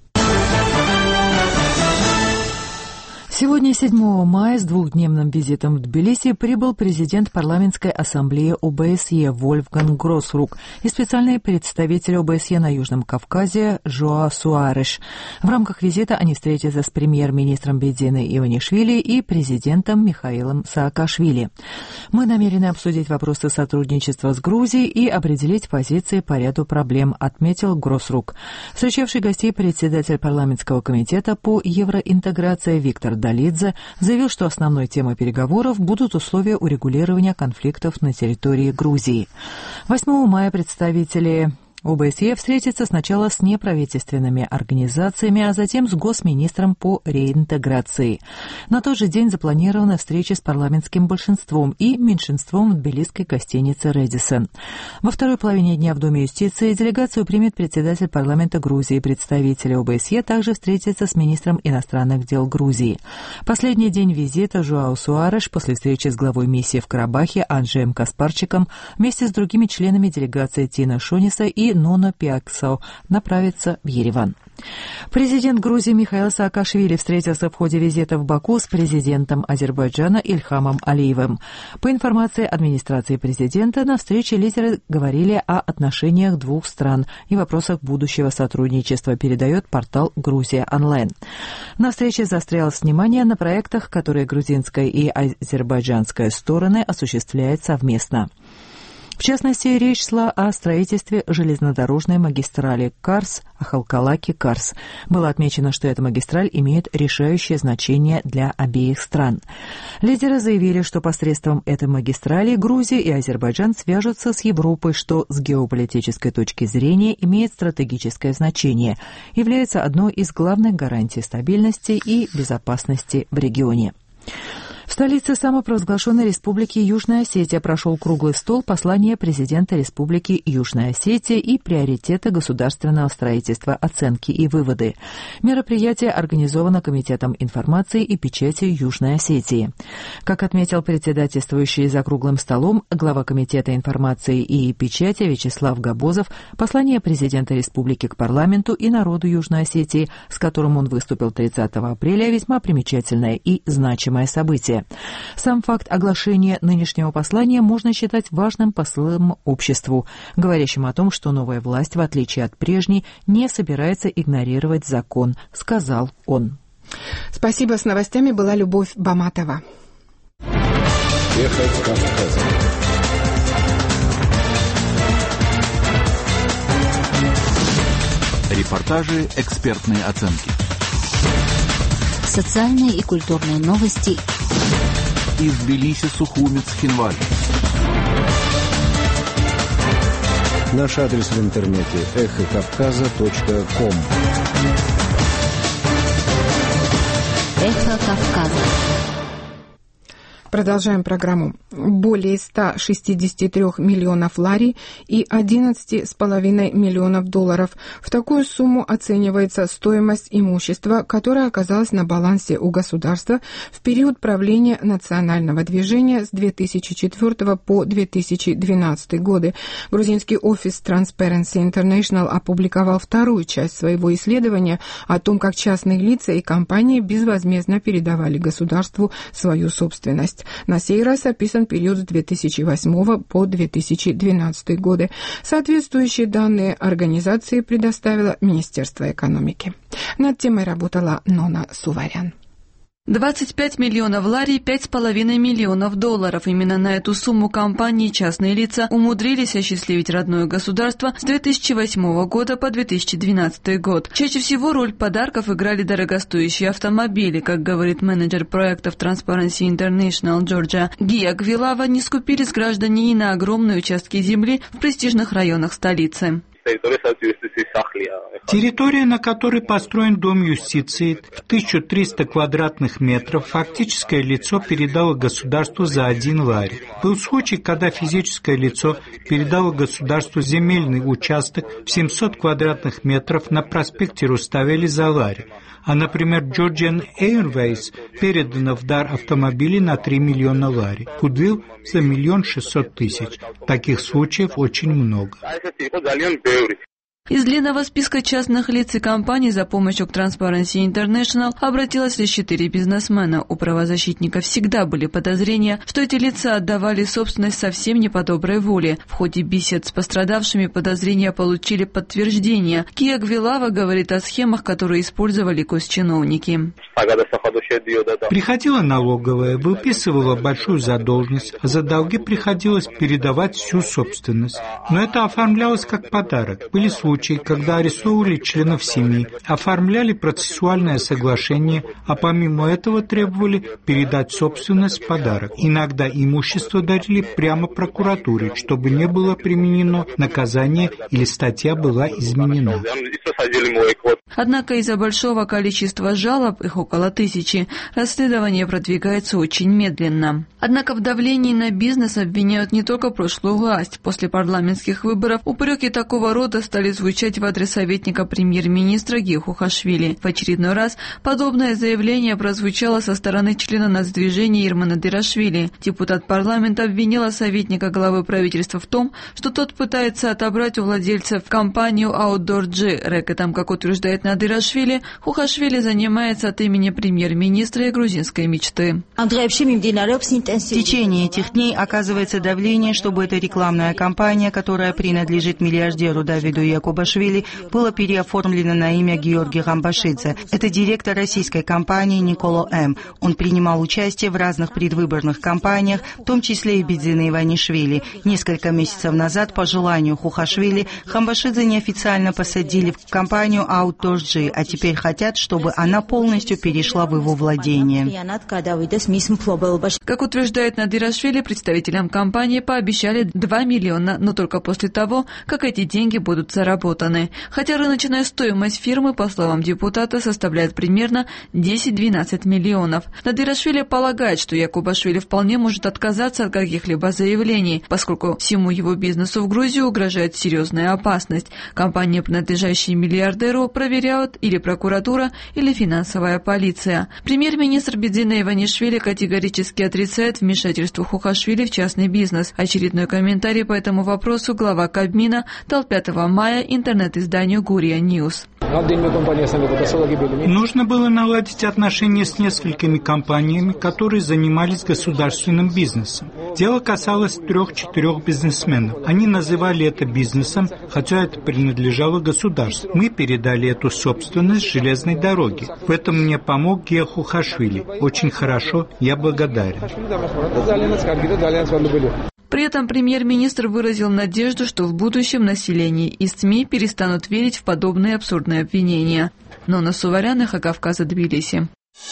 Сегодня, 7 мая, с двухдневным визитом в Тбилиси прибыл президент парламентской ассамблеи ОБСЕ Вольфганг Гроссрук и специальный представитель ОБСЕ на Южном Кавказе Жоао Суареш. В рамках визита они встретятся с премьер-министром Бедзиной Иванишвили и президентом Михаилом Саакашвили. Мы намерены обсудить вопросы сотрудничества с Грузией и определить позиции по ряду проблем, отметил Гроссрук. Встречавший гостей председатель парламентского комитета по евроинтеграции Виктор Долидзе заявил, что основной темой переговоров будут условия урегулирования конфликтов на территории Грузии. 8 мая представители ОБСЕ встретится сначала с неправительственными организациями, а затем с госминистром по реинтеграции. На тот же день запланирована встреча с парламентским большинством и меньшинством в тбилисской гостинице «Рэдисон». Во второй половине дня в Доме юстиции делегацию примет председатель парламента Грузии. Представители ОБСЕ также встретятся с министром иностранных дел Грузии. Последний день визита Жоао Суареш после встречи с главой миссии в Карабахе Анджеем Каспарчиком вместе с другими членами делегации Тина Шониса и Ноно Пиаксо направится в Ереван. Президент Грузии Михаил Саакашвили встретился в ходе визита в Баку с президентом Азербайджана Ильхамом Алиевым. По информации администрации президента, на встрече лидеры говорили о отношениях двух стран и вопросах будущего сотрудничества, передает портал «Грузия онлайн». На встрече заострялось внимание на проектах, которые грузинская и азербайджанская стороны осуществляют совместно. В частности, речь шла о строительстве железнодорожной магистрали Карс-Ахалкалаки-Карс. Было отмечено, что эта магистраль имеет решающее значение для обеих стран. Лидеры заявили, что посредством этой магистрали Грузия и Азербайджан свяжутся с Европой, что с геополитической точки зрения имеет стратегическое значение, является одной из главных гарантий стабильности и безопасности в регионе. В столице самопровозглашенной республики Южная Осетия прошел круглый стол послания президента республики Южная Осетия и приоритеты государственного строительства, оценки и выводы. Мероприятие организовано Комитетом информации и печати Южной Осетии. Как отметил председательствующий за круглым столом глава Комитета информации и печати Вячеслав Габозов, послание президента республики к парламенту и народу Южной Осетии, с которым он выступил 30 апреля, весьма примечательное и значимое событие. Сам факт оглашения нынешнего послания можно считать важным посылом обществу, говорящим о том, что новая власть, в отличие от прежней, не собирается игнорировать закон, сказал он. Спасибо. С новостями была Любовь Баматова. Эхо Кавказа. Репортажи, экспертные оценки. Социальные и культурные новости из Тбилиси, Сухуми, Цхинвали. Наш адрес в интернете эхокавказа.ком. Эхо Кавказа. Продолжаем программу. Более 163 миллионов лари и 11,5 миллионов долларов. В такую сумму оценивается стоимость имущества, которое оказалось на балансе у государства в период правления национального движения с 2004 по 2012 годы. Грузинский офис Transparency International опубликовал вторую часть своего исследования о том, как частные лица и компании безвозмездно передавали государству свою собственность. На сей раз описан период с 2008 по 2012 годы. Соответствующие данные организации предоставило Министерство экономики. Над темой работала Нона Суварян. 25 миллионов лари, 5,5 миллионов долларов. Именно на эту сумму компании и частные лица умудрились осчастливить родное государство с 2008 года по 2012 год. Чаще всего роль подарков играли дорогостоящие автомобили. Как говорит менеджер проектов Transparency International Georgia Гия Гвилава, не скупились граждане и на огромные участки земли в престижных районах столицы. Территория, на которой построен Дом юстиции, в 1300 квадратных метров, фактическое лицо передало государству за 1 лари. Был случай, когда физическое лицо передало государству земельный участок в 700 квадратных метров на проспекте Руставели за лари. А, например, Georgian Airways передано в дар автомобили на 3 миллиона лари. Goodwill за 1 600 000. Таких случаев очень много. Из длинного списка частных лиц и компаний за помощью к Transparency International обратилось лишь 4 бизнесмена. У правозащитников всегда были подозрения, что эти лица отдавали собственность совсем не по доброй воле. В ходе бесед с пострадавшими подозрения получили подтверждение. Гия Гвилава говорит о схемах, которые использовали госчиновники. Приходила налоговая, выписывала большую задолженность, а за долги приходилось передавать всю собственность. Но это оформлялось как подарок. Были случаи, когда арестовывали членов семьи, оформляли процессуальное соглашение, а помимо этого требовали передать собственность в подарок. Иногда имущество дарили прямо прокуратуре, чтобы не было применено наказание или статья была изменена. Однако из-за большого количества жалоб, их около 1000, расследование продвигается очень медленно. Однако в давлении на бизнес обвиняют не только прошлую власть. После парламентских выборов упреки такого рода стали звучать в адрес советника премьер-министра Гии Хухашвили. В очередной раз подобное заявление прозвучало со стороны члена нацдвижения Ирмана Дырашвили. Депутат парламента обвинила советника главы правительства в том, что тот пытается отобрать у владельцев компанию Outdoor G. Рэкетом, как утверждает Надырашвили, Хухашвили занимается от имени премьер-министра и грузинской мечты. В течение этих дней оказывается давление, чтобы эта рекламная кампания, которая принадлежит миллиардеру Давиду Якубашвили, была переоформлена на имя Георгия Рамбашидзе. Это директор российской компании Николо М. Он принимал участие в разных предвыборных кампаниях, в том числе и Бедзина Иванишвили. Несколько месяцев назад, по желанию Хухашвили, Хамбашидзе неофициально посадили в компанию Outdoor G, а теперь хотят, чтобы она полностью перешла в его владение. Как утверждает Надырашвили, представителям компании пообещали 2 миллиона, но только после того, как эти деньги будут заработаны. Хотя рыночная стоимость фирмы, по словам депутата, составляет примерно 10-12 миллионов. Надырашвили полагает, что Якубашвили вполне может отказаться от каких-либо заявлений, поскольку всему его бизнесу в Грузии угрожает серьезная опасность. Компании, принадлежащие миллиардеру, проверяют или прокуратура, или финансовая полиция. Премьер-министр Бедзина Иванишвили категорически отрицает вмешательство Хухашвили в частный бизнес. Очередной комментарий по этому вопросу глава Кабмина дал 5 мая интернет-изданию Гурия Ньюс. Нужно было наладить отношения с несколькими компаниями, которые занимались государственным бизнесом. Дело касалось 3-4 бизнесменов. Они называли это бизнесом, хотя это принадлежало государству. Мы передали эту собственность железной дороге. В этом мне помог Гия Хухашвили. Очень хорошо, я благодарен. При этом премьер-министр выразил надежду, что в будущем население и СМИ перестанут верить в подобные абсурдные обвинения. Нона Суварян, Эхо Кавказа, Тбилиси.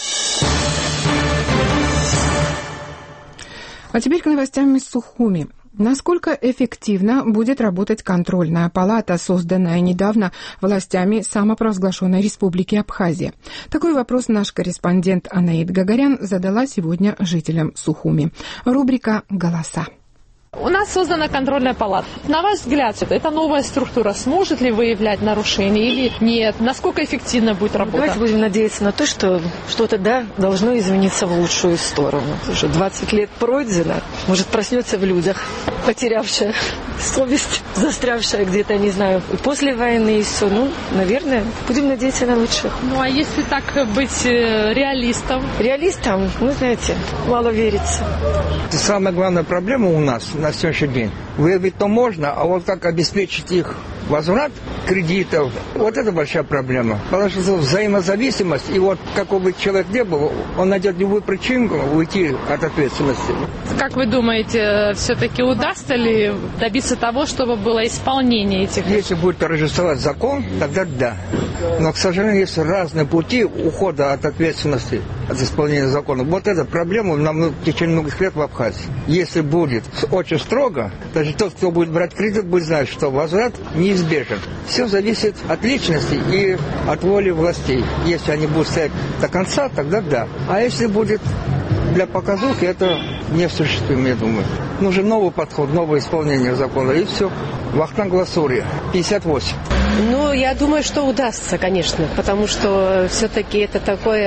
А теперь к новостям из Сухуми. Насколько эффективно будет работать контрольная палата, созданная недавно властями самопровозглашенной Республики Абхазия? Такой вопрос наш корреспондент Анаид Гагарян задала сегодня жителям Сухуми. Рубрика «Голоса». У нас создана контрольная палата. На ваш взгляд, эта новая структура сможет ли выявлять нарушения или нет? Насколько эффективно будет работа? Давайте будем надеяться на то, что что-то, должно измениться в лучшую сторону. Уже 20 лет пройдено. Может, проснется в людях, потерявшая совесть, застрявшая где-то, не знаю, после войны и все. Наверное, будем надеяться на лучшее. А если так быть реалистом? Реалистом, знаете, мало верится. Самая главная проблема у нас на сегодняшний день. Выявить-то можно, а вот как обеспечить их возврат кредитов. Вот это большая проблема. Потому что взаимозависимость, и вот какой бы человек ни был, он найдет любую причину уйти от ответственности. Как вы думаете, все-таки удастся ли добиться того, чтобы было исполнение этих? Если будет торжествовать закон, тогда да. Но, к сожалению, есть разные пути ухода от ответственности, от исполнения закона. Вот эта проблема нам в течение многих лет в Абхазии. Если будет очень строго, даже тот, кто будет брать кредит, будет знать, что возврат неизбежен. Все зависит от личности и от воли властей. Если они будут стоять до конца, тогда да. А если будет для показухи, это неосуществимо, я думаю. Нужен новый подход, новое исполнение закона, и все. Вахтанг Ласурия, 58. Ну, я думаю, что удастся, конечно, потому что все-таки это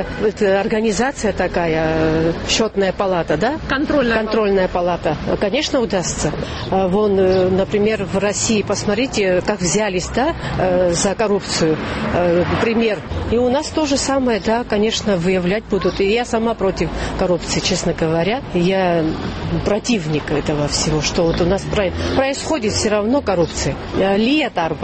организация такая, счетная палата, да? Контрольная палата. Конечно, удастся. Вон, например, в России, посмотрите, как взялись, да, за коррупцию. Пример. И у нас то же самое, да, конечно, выявлять будут. И я сама против коррупции, честно говоря. Я противник этого всего, что вот у нас происходит все равно коррупция. Лия Тарба.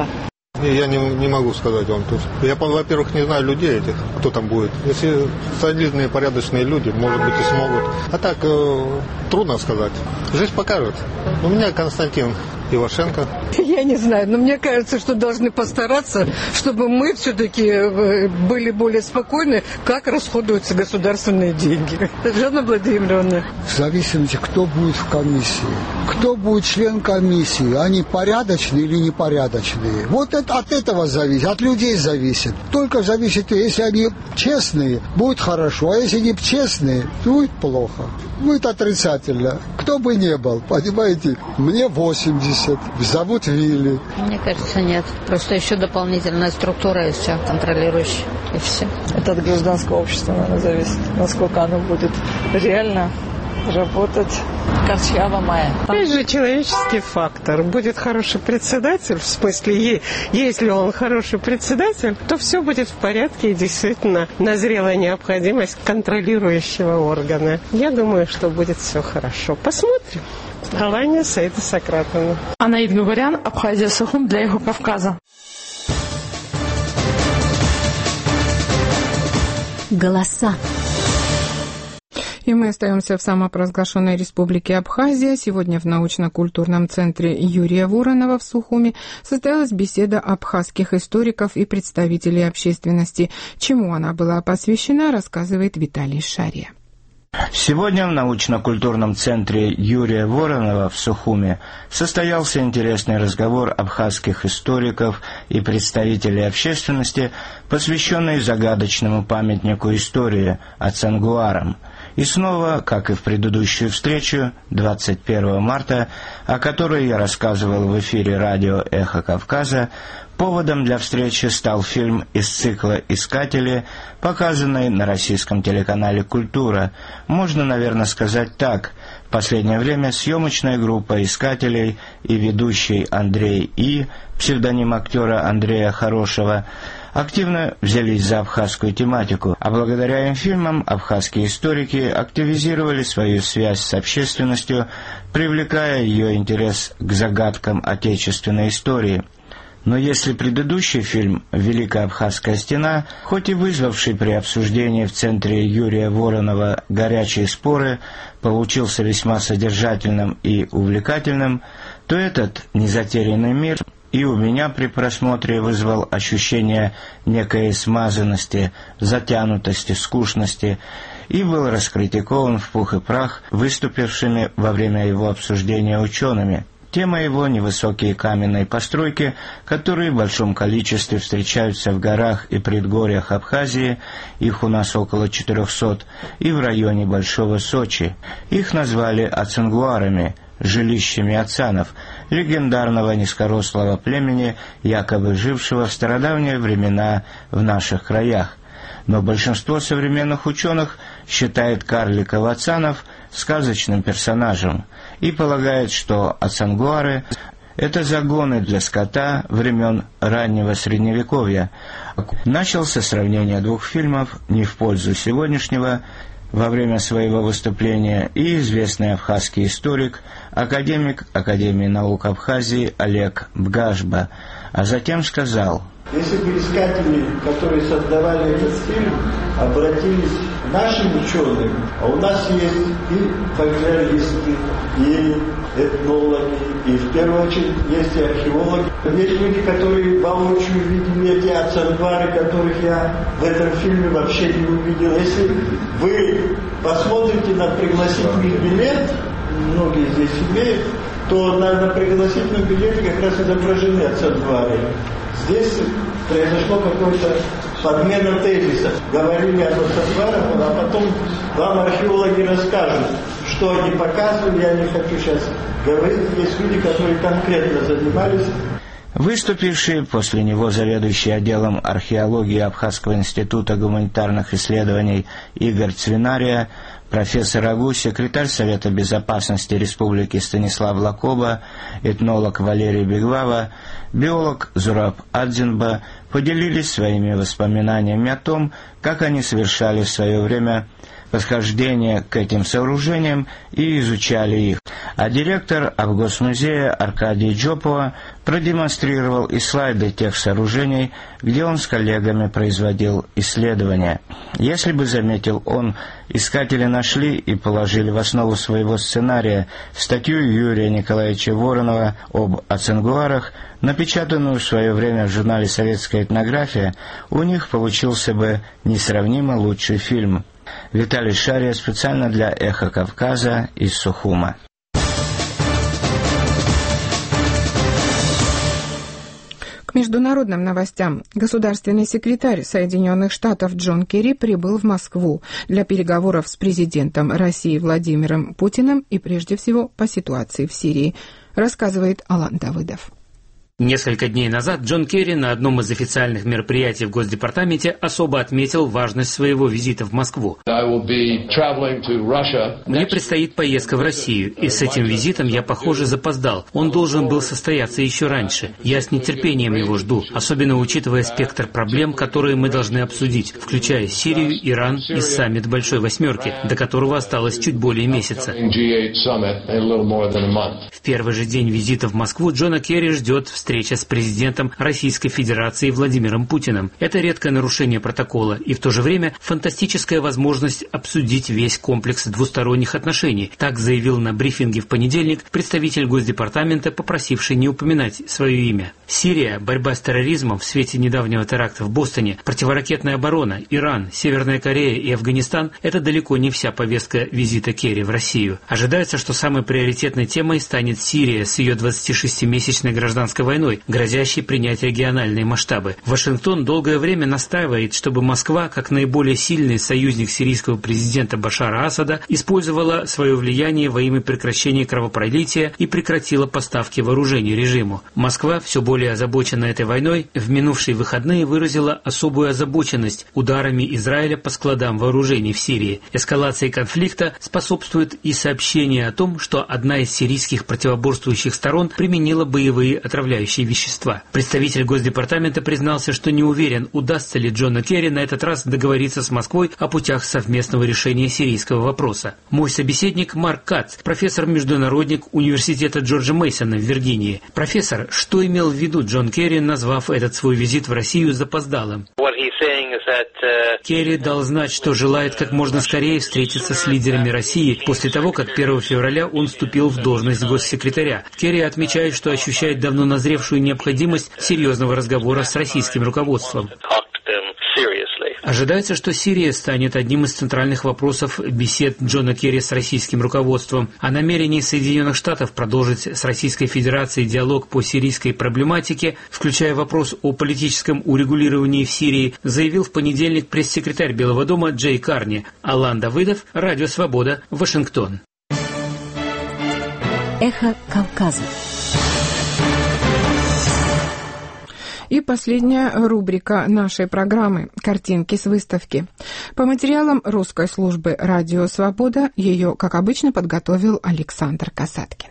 Я не могу сказать вам тут. Я, во-первых, не знаю людей этих, кто там будет. Если солидные, порядочные люди, может быть, и смогут. А так, трудно сказать. Жизнь покажет. У меня Константин Ивашенко. Я не знаю, но мне кажется, что должны постараться, чтобы мы все-таки были более спокойны, как расходуются государственные деньги. Жанна Владимировна. В зависимости, кто будет в комиссии. Кто будет член комиссии, они порядочные или непорядочные. Вот это, от этого зависит, от людей зависит. Только зависит, если они честные, будет хорошо, а если не честные, будет плохо. Будет отрицательно. Кто бы ни был, понимаете, мне 80. Зовут Вилли. Мне кажется, нет. Просто еще дополнительная структура и все, контролирующая, и все. Это от гражданского общества, наверное, зависит, насколько оно будет реально работать. Карчава Майя. Опять же, человеческий фактор. Будет хороший председатель, в смысле, если он хороший председатель, то все будет в порядке и действительно назрела необходимость контролирующего органа. Я думаю, что будет все хорошо. Посмотрим. Алания Саида Сократовна. Анаид Гугарян, Абхазия Сухум для Юго-Кавказа. Голоса. И мы остаемся в самопровозглашенной республике Абхазия. Сегодня в научно-культурном центре Юрия Воронова в Сухуми состоялась беседа абхазских историков и представителей общественности. Чему она была посвящена, рассказывает Виталий Шария. Сегодня в научно-культурном центре Юрия Воронова в Сухуми состоялся интересный разговор абхазских историков и представителей общественности, посвященный загадочному памятнику истории Ацангуарам. И снова, как и в предыдущую встречу, 21 марта, о которой я рассказывал в эфире радио «Эхо Кавказа», поводом для встречи стал фильм из цикла «Искатели», показанный на российском телеканале «Культура». Можно, наверное, сказать так. В последнее время съемочная группа «Искателей» и ведущий Андрей И., псевдоним актера Андрея Хорошего, активно взялись за абхазскую тематику, а благодаря им фильмам абхазские историки активизировали свою связь с общественностью, привлекая ее интерес к загадкам отечественной истории. Но если предыдущий фильм «Великая Абхазская стена», хоть и вызвавший при обсуждении в центре Юрия Воронова горячие споры, получился весьма содержательным и увлекательным, то этот «Незатерянный мир» и у меня при просмотре вызвал ощущение некой смазанности, затянутости, скучности и был раскритикован в пух и прах выступившими во время его обсуждения учеными. Тема его — невысокие каменные постройки, которые в большом количестве встречаются в горах и предгорьях Абхазии, их у нас около 400, и в районе Большого Сочи. Их назвали ацангуарами, жилищами ацанов, легендарного низкорослого племени, якобы жившего в стародавние времена в наших краях. Но большинство современных ученых считает карликов ацанов сказочным персонажем и полагает, что ацангуары — это загоны для скота времен раннего Средневековья. Начал со сравнения двух фильмов не в пользу сегодняшнего во время своего выступления и известный абхазский историк, академик Академии наук Абхазии Олег Бгажба. а затем сказал: если бы искатели, которые создавали этот фильм, обратились к нашим ученым, а у нас есть и фольклористы, и этнологи, и в первую очередь есть и археологи. Есть люди, которые воочию видели эти ацангвары, которых я в этом фильме вообще не увидел. Если вы посмотрите на пригласительный билет, многие здесь имеют, то на пригласительном билете как раз изображены ацангвары. Здесь произошло какое-то подмена тезисов. Говорили об ацангварах, а потом вам археологи расскажут, что они показывали. Я не хочу сейчас говорить. Есть люди, которые конкретно занимались. Выступивший после него заведующий отделом археологии Абхазского института гуманитарных исследований Игорь Цвинария, профессор АГУ, секретарь Совета безопасности Республики Станислав Лакоба, этнолог Валерий Беглава, биолог Зураб Адзинба поделились своими воспоминаниями о том, как они совершали в свое время восхождение к этим сооружениям и изучали их. А директор Абгосмузея Аркадий Джопова продемонстрировал и слайды тех сооружений, где он с коллегами производил исследования. Если бы, заметил он, искатели нашли и положили в основу своего сценария статью Юрия Николаевича Воронова об ацангварах, напечатанную в свое время в журнале «Советская этнография», у них получился бы несравнимо лучший фильм. Виталий Шария специально для «Эхо Кавказа» из Сухума. К международным новостям. Государственный секретарь Соединенных Штатов Джон Керри прибыл в Москву для переговоров с президентом России Владимиром Путиным и прежде всего по ситуации в Сирии, рассказывает Алан Давыдов. Несколько дней назад Джон Керри на одном из официальных мероприятий в Госдепартаменте особо отметил важность своего визита в Москву. Мне предстоит поездка в Россию, и с этим визитом я, похоже, запоздал. Он должен был состояться еще раньше. Я с нетерпением его жду, особенно учитывая спектр проблем, которые мы должны обсудить, включая Сирию, Иран и саммит Большой Восьмерки, до которого осталось чуть более месяца. В первый же день визита в Москву Джона Керри ждет встреча с президентом Российской Федерации Владимиром Путиным. Это редкое нарушение протокола и в то же время фантастическая возможность обсудить весь комплекс двусторонних отношений. Так заявил на брифинге в понедельник представитель Госдепартамента, попросивший не упоминать свое имя. Сирия, борьба с терроризмом в свете недавнего теракта в Бостоне, противоракетная оборона, Иран, Северная Корея и Афганистан – это далеко не вся повестка визита Керри в Россию. Ожидается, что самой приоритетной темой станет Сирия с ее 26-месячной гражданской войной, грозящей принять региональные масштабы. Вашингтон долгое время настаивает, чтобы Москва, как наиболее сильный союзник сирийского президента Башара Асада, использовала свое влияние во имя прекращения кровопролития и прекратила поставки вооружений режиму. Москва, все более озабоченная этой войной, в минувшие выходные выразила особую озабоченность ударами Израиля по складам вооружений в Сирии. Эскалации конфликта способствует и сообщение о том, что одна из сирийских противоборствующих сторон применила боевые отравляющие вещества. Представитель Госдепартамента признался, что не уверен, удастся ли Джону Керри на этот раз договориться с Москвой о путях совместного решения сирийского вопроса. Мой собеседник Марк Кац, профессор-международник Университета Джорджа Мейсона в Виргинии. Профессор, что имел в виду Джон Керри, назвав этот свой визит в Россию запоздалым? Керри дал знать, что желает как можно скорее встретиться с лидерами России после того, как 1 февраля он вступил в должность госсекретаря. Керри отмечает, что ощущает давно назревшую необходимость серьезного разговора с российским руководством. Ожидается, что Сирия станет одним из центральных вопросов бесед Джона Керри с российским руководством. О намерении Соединенных Штатов продолжить с Российской Федерацией диалог по сирийской проблематике, включая вопрос о политическом урегулировании в Сирии, заявил в понедельник пресс-секретарь Белого дома Джей Карни. Алан Давыдов, Радио Свобода, Вашингтон. Эхо Кавказа. И последняя рубрика нашей программы «Картинки с выставки». По материалам русской службы «Радио Свобода» ее, как обычно, подготовил Александр Касаткин.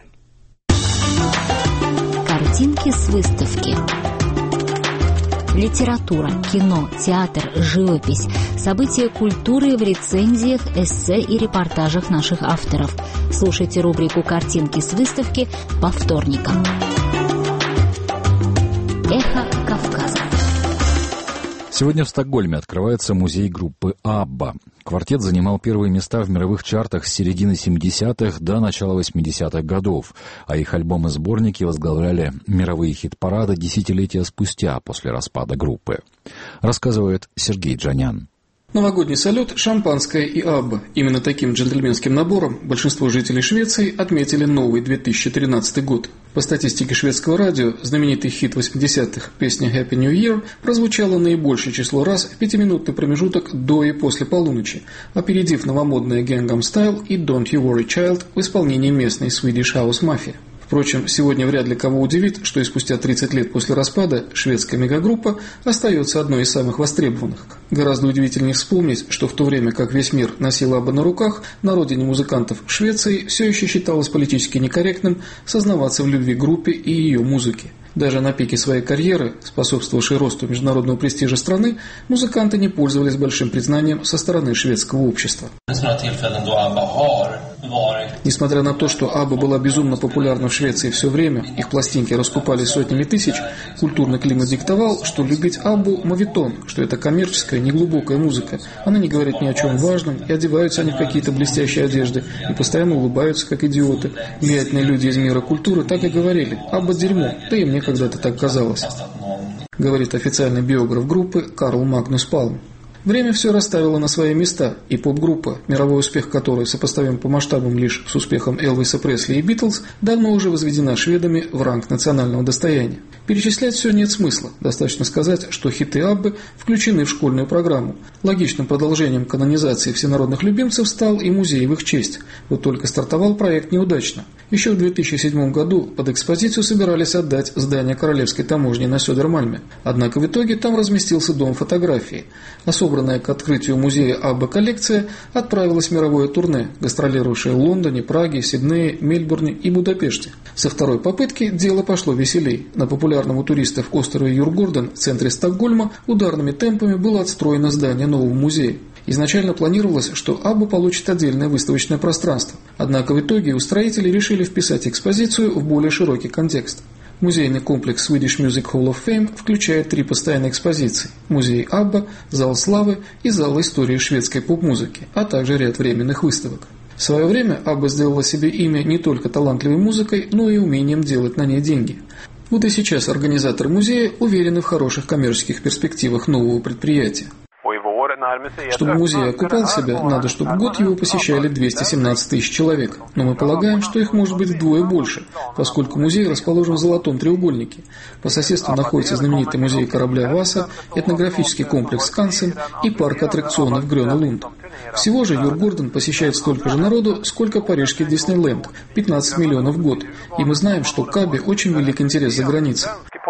Картинки с выставки. Литература, кино, театр, живопись, события культуры в рецензиях, эссе и репортажах наших авторов. Слушайте рубрику «Картинки с выставки» по вторникам. Эхо Сегодня в Стокгольме открывается музей группы «Абба». Квартет занимал первые места в мировых чартах с середины 70-х до начала 80-х годов, а их альбомы-сборники возглавляли мировые хит-парады десятилетия спустя после распада группы. Рассказывает Сергей Джанян. Новогодний салют, шампанское и Абба. Именно таким джентльменским набором большинство жителей Швеции отметили новый 2013 год. По статистике шведского радио, знаменитый хит 80-х, песня «Happy New Year», прозвучала наибольшее число раз в 5-минутный промежуток до и после полуночи, опередив новомодные Gangnam Style и Don't You Worry Child в исполнении местной Swedish House Mafia. Впрочем, сегодня вряд ли кого удивит, что и спустя 30 лет после распада шведская мегагруппа остается одной из самых востребованных. Гораздо удивительнее вспомнить, что в то время как весь мир носил Абба на руках, на родине музыкантов Швеции все еще считалось политически некорректным сознаваться в любви к группе и ее музыке. Даже на пике своей карьеры, способствовавшей росту международного престижа страны, музыканты не пользовались большим признанием со стороны шведского общества. Несмотря на то, что Абба была безумно популярна в Швеции все время, их пластинки раскупались сотнями тысяч, культурный климат диктовал, что любить Аббу – мовитон, что это коммерческая, неглубокая музыка. Она не говорит ни о чем важном, и одеваются они в какие-то блестящие одежды, и постоянно улыбаются, как идиоты. Влиятельные люди из мира культуры так и говорили: «Абба – дерьмо», да и мне когда-то так казалось, говорит официальный биограф группы Карл Магнус Палм. Время все расставило на свои места, и поп-группа, мировой успех которой сопоставим по масштабам лишь с успехом Элвиса Пресли и Битлз, давно уже возведена шведами в ранг национального достояния. Перечислять все нет смысла, достаточно сказать, что хиты Аббы включены в школьную программу. Логичным продолжением канонизации всенародных любимцев стал и музей в их честь, вот только стартовал проект неудачно. Еще в 2007 году под экспозицию собирались отдать здание Королевской таможни на Södermalm, однако в итоге там разместился дом фотографии, а собранная к открытию музея Абба коллекция отправилась в мировое турне, гастролировавшее в Лондоне, Праге, Сиднее, Мельбурне и Будапеште. Со второй попытки дело пошло веселей. На популярном у туристов острове Юргорден в центре Стокгольма ударными темпами было отстроено здание нового музея. Изначально планировалось, что Абба получит отдельное выставочное пространство, однако в итоге устроители решили вписать экспозицию в более широкий контекст. Музейный комплекс Swedish Music Hall of Fame включает 3 постоянные экспозиции – музей Абба, зал славы и зал истории шведской поп-музыки, а также ряд временных выставок. В свое время Абба сделала себе имя не только талантливой музыкой, но и умением делать на ней деньги. Вот и сейчас организаторы музея уверены в хороших коммерческих перспективах нового предприятия. Чтобы музей окупал себя, надо, чтобы в год его посещали 217 тысяч человек. Но мы полагаем, что их может быть вдвое больше, поскольку музей расположен в Золотом треугольнике. По соседству находится знаменитый музей корабля Васа, этнографический комплекс Скансен и парк аттракционов Грёна Лунд. Всего же Юргорден посещает столько же народу, сколько парижский Диснейленд – 15 миллионов в год. И мы знаем, что к Аббе очень велик интерес за границей.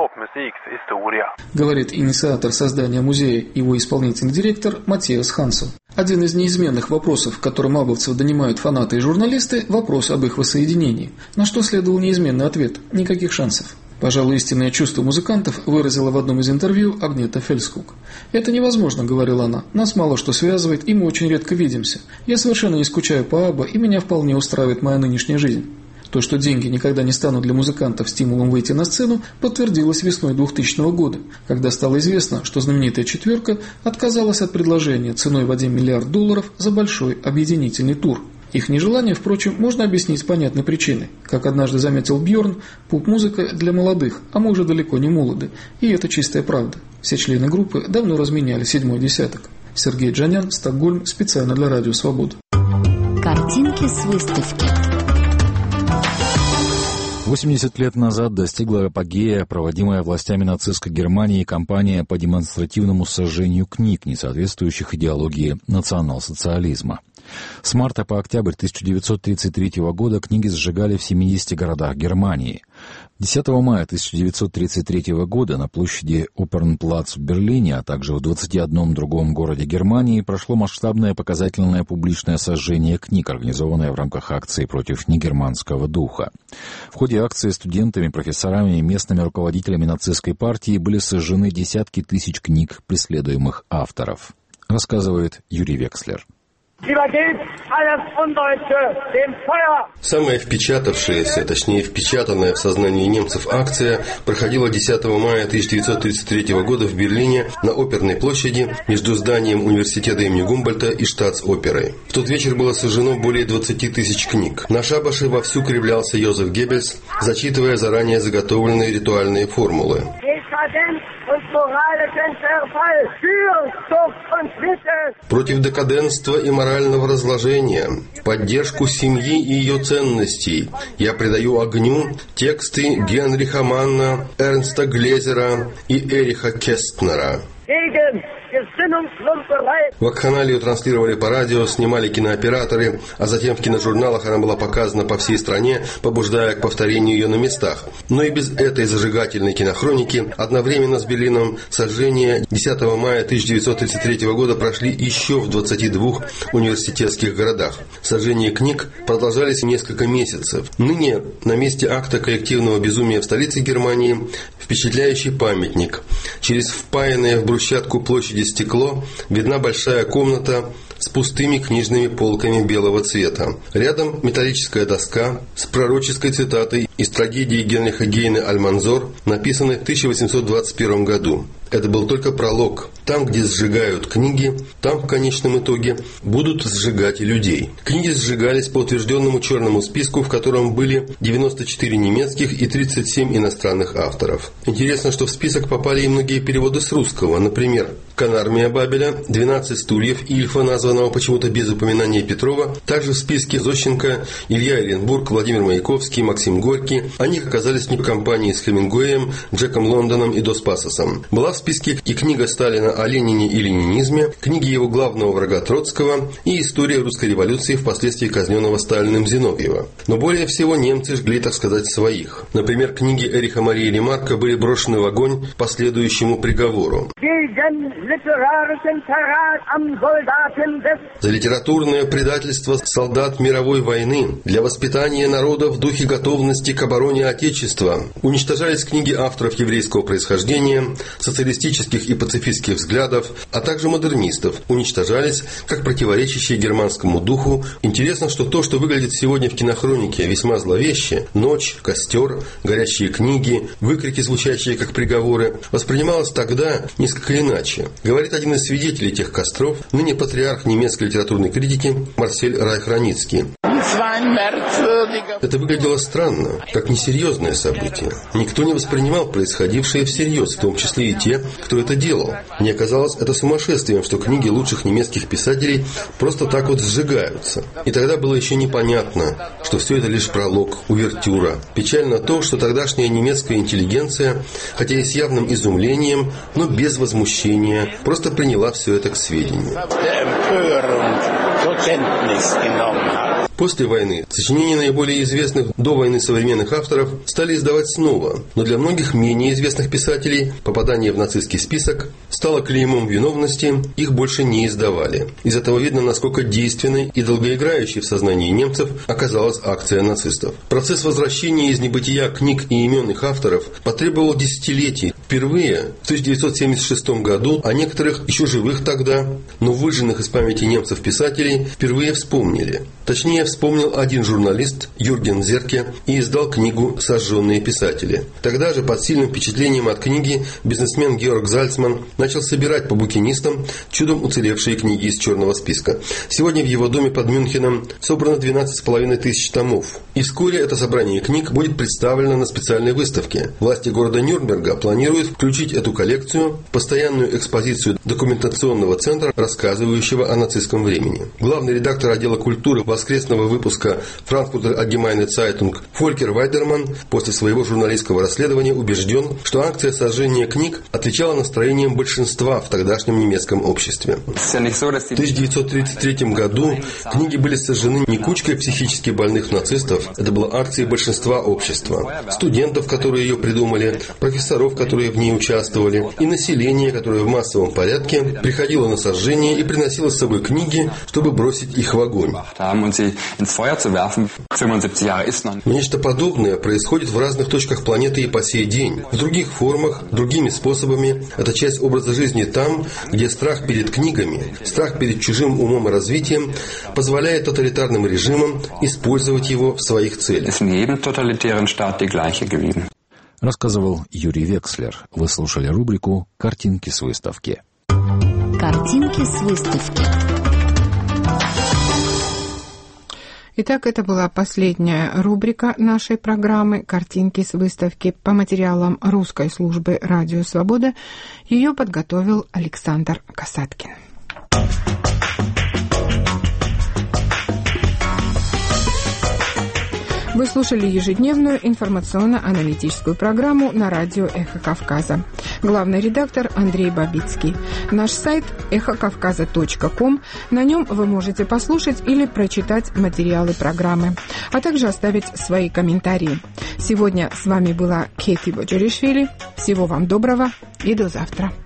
Говорит инициатор создания музея, его исполнительный директор Матиас Хансен. Один из неизменных вопросов, которым аббовцев донимают фанаты и журналисты – вопрос об их воссоединении. На что следовал неизменный ответ – никаких шансов. Пожалуй, истинное чувство музыкантов выразила в одном из интервью Агнета Фельскук. «Это невозможно», — говорила она, — «нас мало что связывает, и мы очень редко видимся. Я совершенно не скучаю по Абба, и меня вполне устраивает моя нынешняя жизнь». То, что деньги никогда не станут для музыкантов стимулом выйти на сцену, подтвердилось весной 2000 года, когда стало известно, что знаменитая «четверка» отказалась от предложения ценой в $1 миллиард за большой объединительный тур. Их нежелание, впрочем, можно объяснить понятной причиной. Как однажды заметил Бьорн, поп-музыка для молодых, а мы уже далеко не молоды. И это чистая правда. Все члены группы давно разменяли 7-й десяток. Сергей Джанян, Стокгольм, специально для Радио Свобода. Картинки с выставки. 80 лет назад достигла апогея проводимая властями нацистской Германии кампания по демонстративному сожжению книг, не соответствующих идеологии национал-социализма. С марта по октябрь 1933 года книги сжигали в 70 городах Германии. 10 мая 1933 года на площади Опернплац в Берлине, а также в 21 другом городе Германии прошло масштабное показательное публичное сожжение книг, организованное в рамках акции против негерманского духа. В ходе акции студентами, профессорами и местными руководителями нацистской партии были сожжены десятки тысяч книг преследуемых авторов, рассказывает Юрий Векслер. Самая впечатавшаяся, точнее впечатанная в сознании немцев акция проходила 10 мая 1933 года в Берлине на Оперной площади между зданием университета имени Гумбольдта и Штатс-оперой. В тот вечер было сожжено более 20 тысяч книг. На шабаше вовсю кривлялся Йозеф Геббельс, зачитывая заранее заготовленные ритуальные формулы. Против декаденства и морального разложения, поддержку семьи и ее ценностей я предаю огню тексты Генриха Манна, Эрнста Глезера и Эриха Кестнера. Вакханалию транслировали по радио, снимали кинооператоры, а затем в киножурналах она была показана по всей стране, побуждая к повторению ее на местах. Но и без этой зажигательной кинохроники одновременно с Берлином сожжения 10 мая 1933 года прошли еще в 22 университетских городах. Сожжения книг продолжались несколько месяцев. Ныне на месте акта коллективного безумия в столице Германии впечатляющий памятник. Через впаянное в брусчатку площади стекло видна большая комната с пустыми книжными полками белого цвета. Рядом металлическая доска с пророческой цитатой из трагедии Генриха Гейне «Альманзор», написанной в 1821 году. Это был только пролог. Там, где сжигают книги, там в конечном итоге будут сжигать и людей. Книги сжигались по утвержденному черному списку, в котором были 94 немецких и 37 иностранных авторов. Интересно, что в список попали и многие переводы с русского. Например, «Конармия Бабеля», «12 стульев» Ильфа, названного почему-то без упоминания Петрова. Также в списке Зощенко, Илья Эренбург, Владимир Маяковский, Максим Горький. Они оказались не в компании с Хемингуэем, Джеком Лондоном и Дос Пасосом. Была в списке и книга Сталина о Ленине и ленинизме, книги его главного врага Троцкого и история русской революции, впоследствии казненного Сталиным Зиновьева. Но более всего немцы жгли, так сказать, своих. Например, книги Эриха Марии Ремарка были брошены в огонь по следующему приговору. За литературное предательство солдат мировой войны, для воспитания народа в духе готовности к обороне Отечества уничтожались книги авторов еврейского происхождения, социалистических и пацифистских взглядов, а также модернистов, уничтожались как противоречащие германскому духу. Интересно, что то, что выглядит сегодня в кинохронике весьма зловеще, ночь, костер, горящие книги, выкрики, звучащие как приговоры, воспринималось тогда несколько иначе. Говорит один из свидетелей тех костров, ныне патриарх немецкой литературной критики Марсель Райх-Раницкий. Это выглядело странно, как несерьезное событие. Никто не воспринимал происходившее всерьез, в том числе и те, кто это делал. Мне казалось это сумасшествием, что книги лучших немецких писателей просто так вот сжигаются. И тогда было еще непонятно, что все это лишь пролог, увертюра. Печально то, что тогдашняя немецкая интеллигенция, хотя и с явным изумлением, но без возмущения, просто приняла все это к сведению. После войны сочинения наиболее известных до войны современных авторов стали издавать снова, но для многих менее известных писателей попадание в нацистский список стало клеймом виновности, их больше не издавали. Из этого видно, насколько действенной и долгоиграющей в сознании немцев оказалась акция нацистов. Процесс возвращения из небытия книг и имен их авторов потребовал десятилетий. Впервые в 1976 году о некоторых еще живых тогда, но выжженных из памяти немцев писателей впервые вспомнили. Точнее, вспомнил один журналист, Юрген Зерке, и издал книгу «Сожженные писатели». Тогда же, под сильным впечатлением от книги, бизнесмен Георг Зальцман начал собирать по букинистам чудом уцелевшие книги из черного списка. Сегодня в его доме под Мюнхеном собрано 12,5 тысяч томов. И вскоре это собрание книг будет представлено на специальной выставке. Власти города Нюрнберга планируют включить эту коллекцию в постоянную экспозицию документационного центра, рассказывающего о нацистском времени. Главный редактор отдела культуры воскресного выпуска Frankfurter Allgemeine Zeitung Фолькер Вайдерман после своего журналистского расследования убежден, что акция сожжения книг отвечала настроениям большинства в тогдашнем немецком обществе. В 1933 году книги были сожжены не кучкой психически больных нацистов, это была акция большинства общества. Студентов, которые ее придумали, профессоров, которые которые в ней участвовали, и население, которое в массовом порядке приходило на сожжение и приносило с собой книги, чтобы бросить их в огонь. Нечто подобное происходит в разных точках планеты и по сей день, в других формах, другими способами. Это часть образа жизни там, где страх перед книгами, страх перед чужим умом и развитием позволяет тоталитарным режимам использовать его в своих целях. Рассказывал Юрий Векслер. Вы слушали рубрику «Картинки с выставки». Картинки с выставки. Итак, это была последняя рубрика нашей программы «Картинки с выставки» по материалам русской службы «Радио Свобода». Ее подготовил Александр Касаткин. Вы слушали ежедневную информационно-аналитическую программу на радио «Эхо Кавказа». Главный редактор Андрей Бабицкий. Наш сайт эхокавказа.ком. На нем вы можете послушать или прочитать материалы программы, а также оставить свои комментарии. Сегодня с вами была Кэти Боджеришвили. Всего вам доброго и до завтра.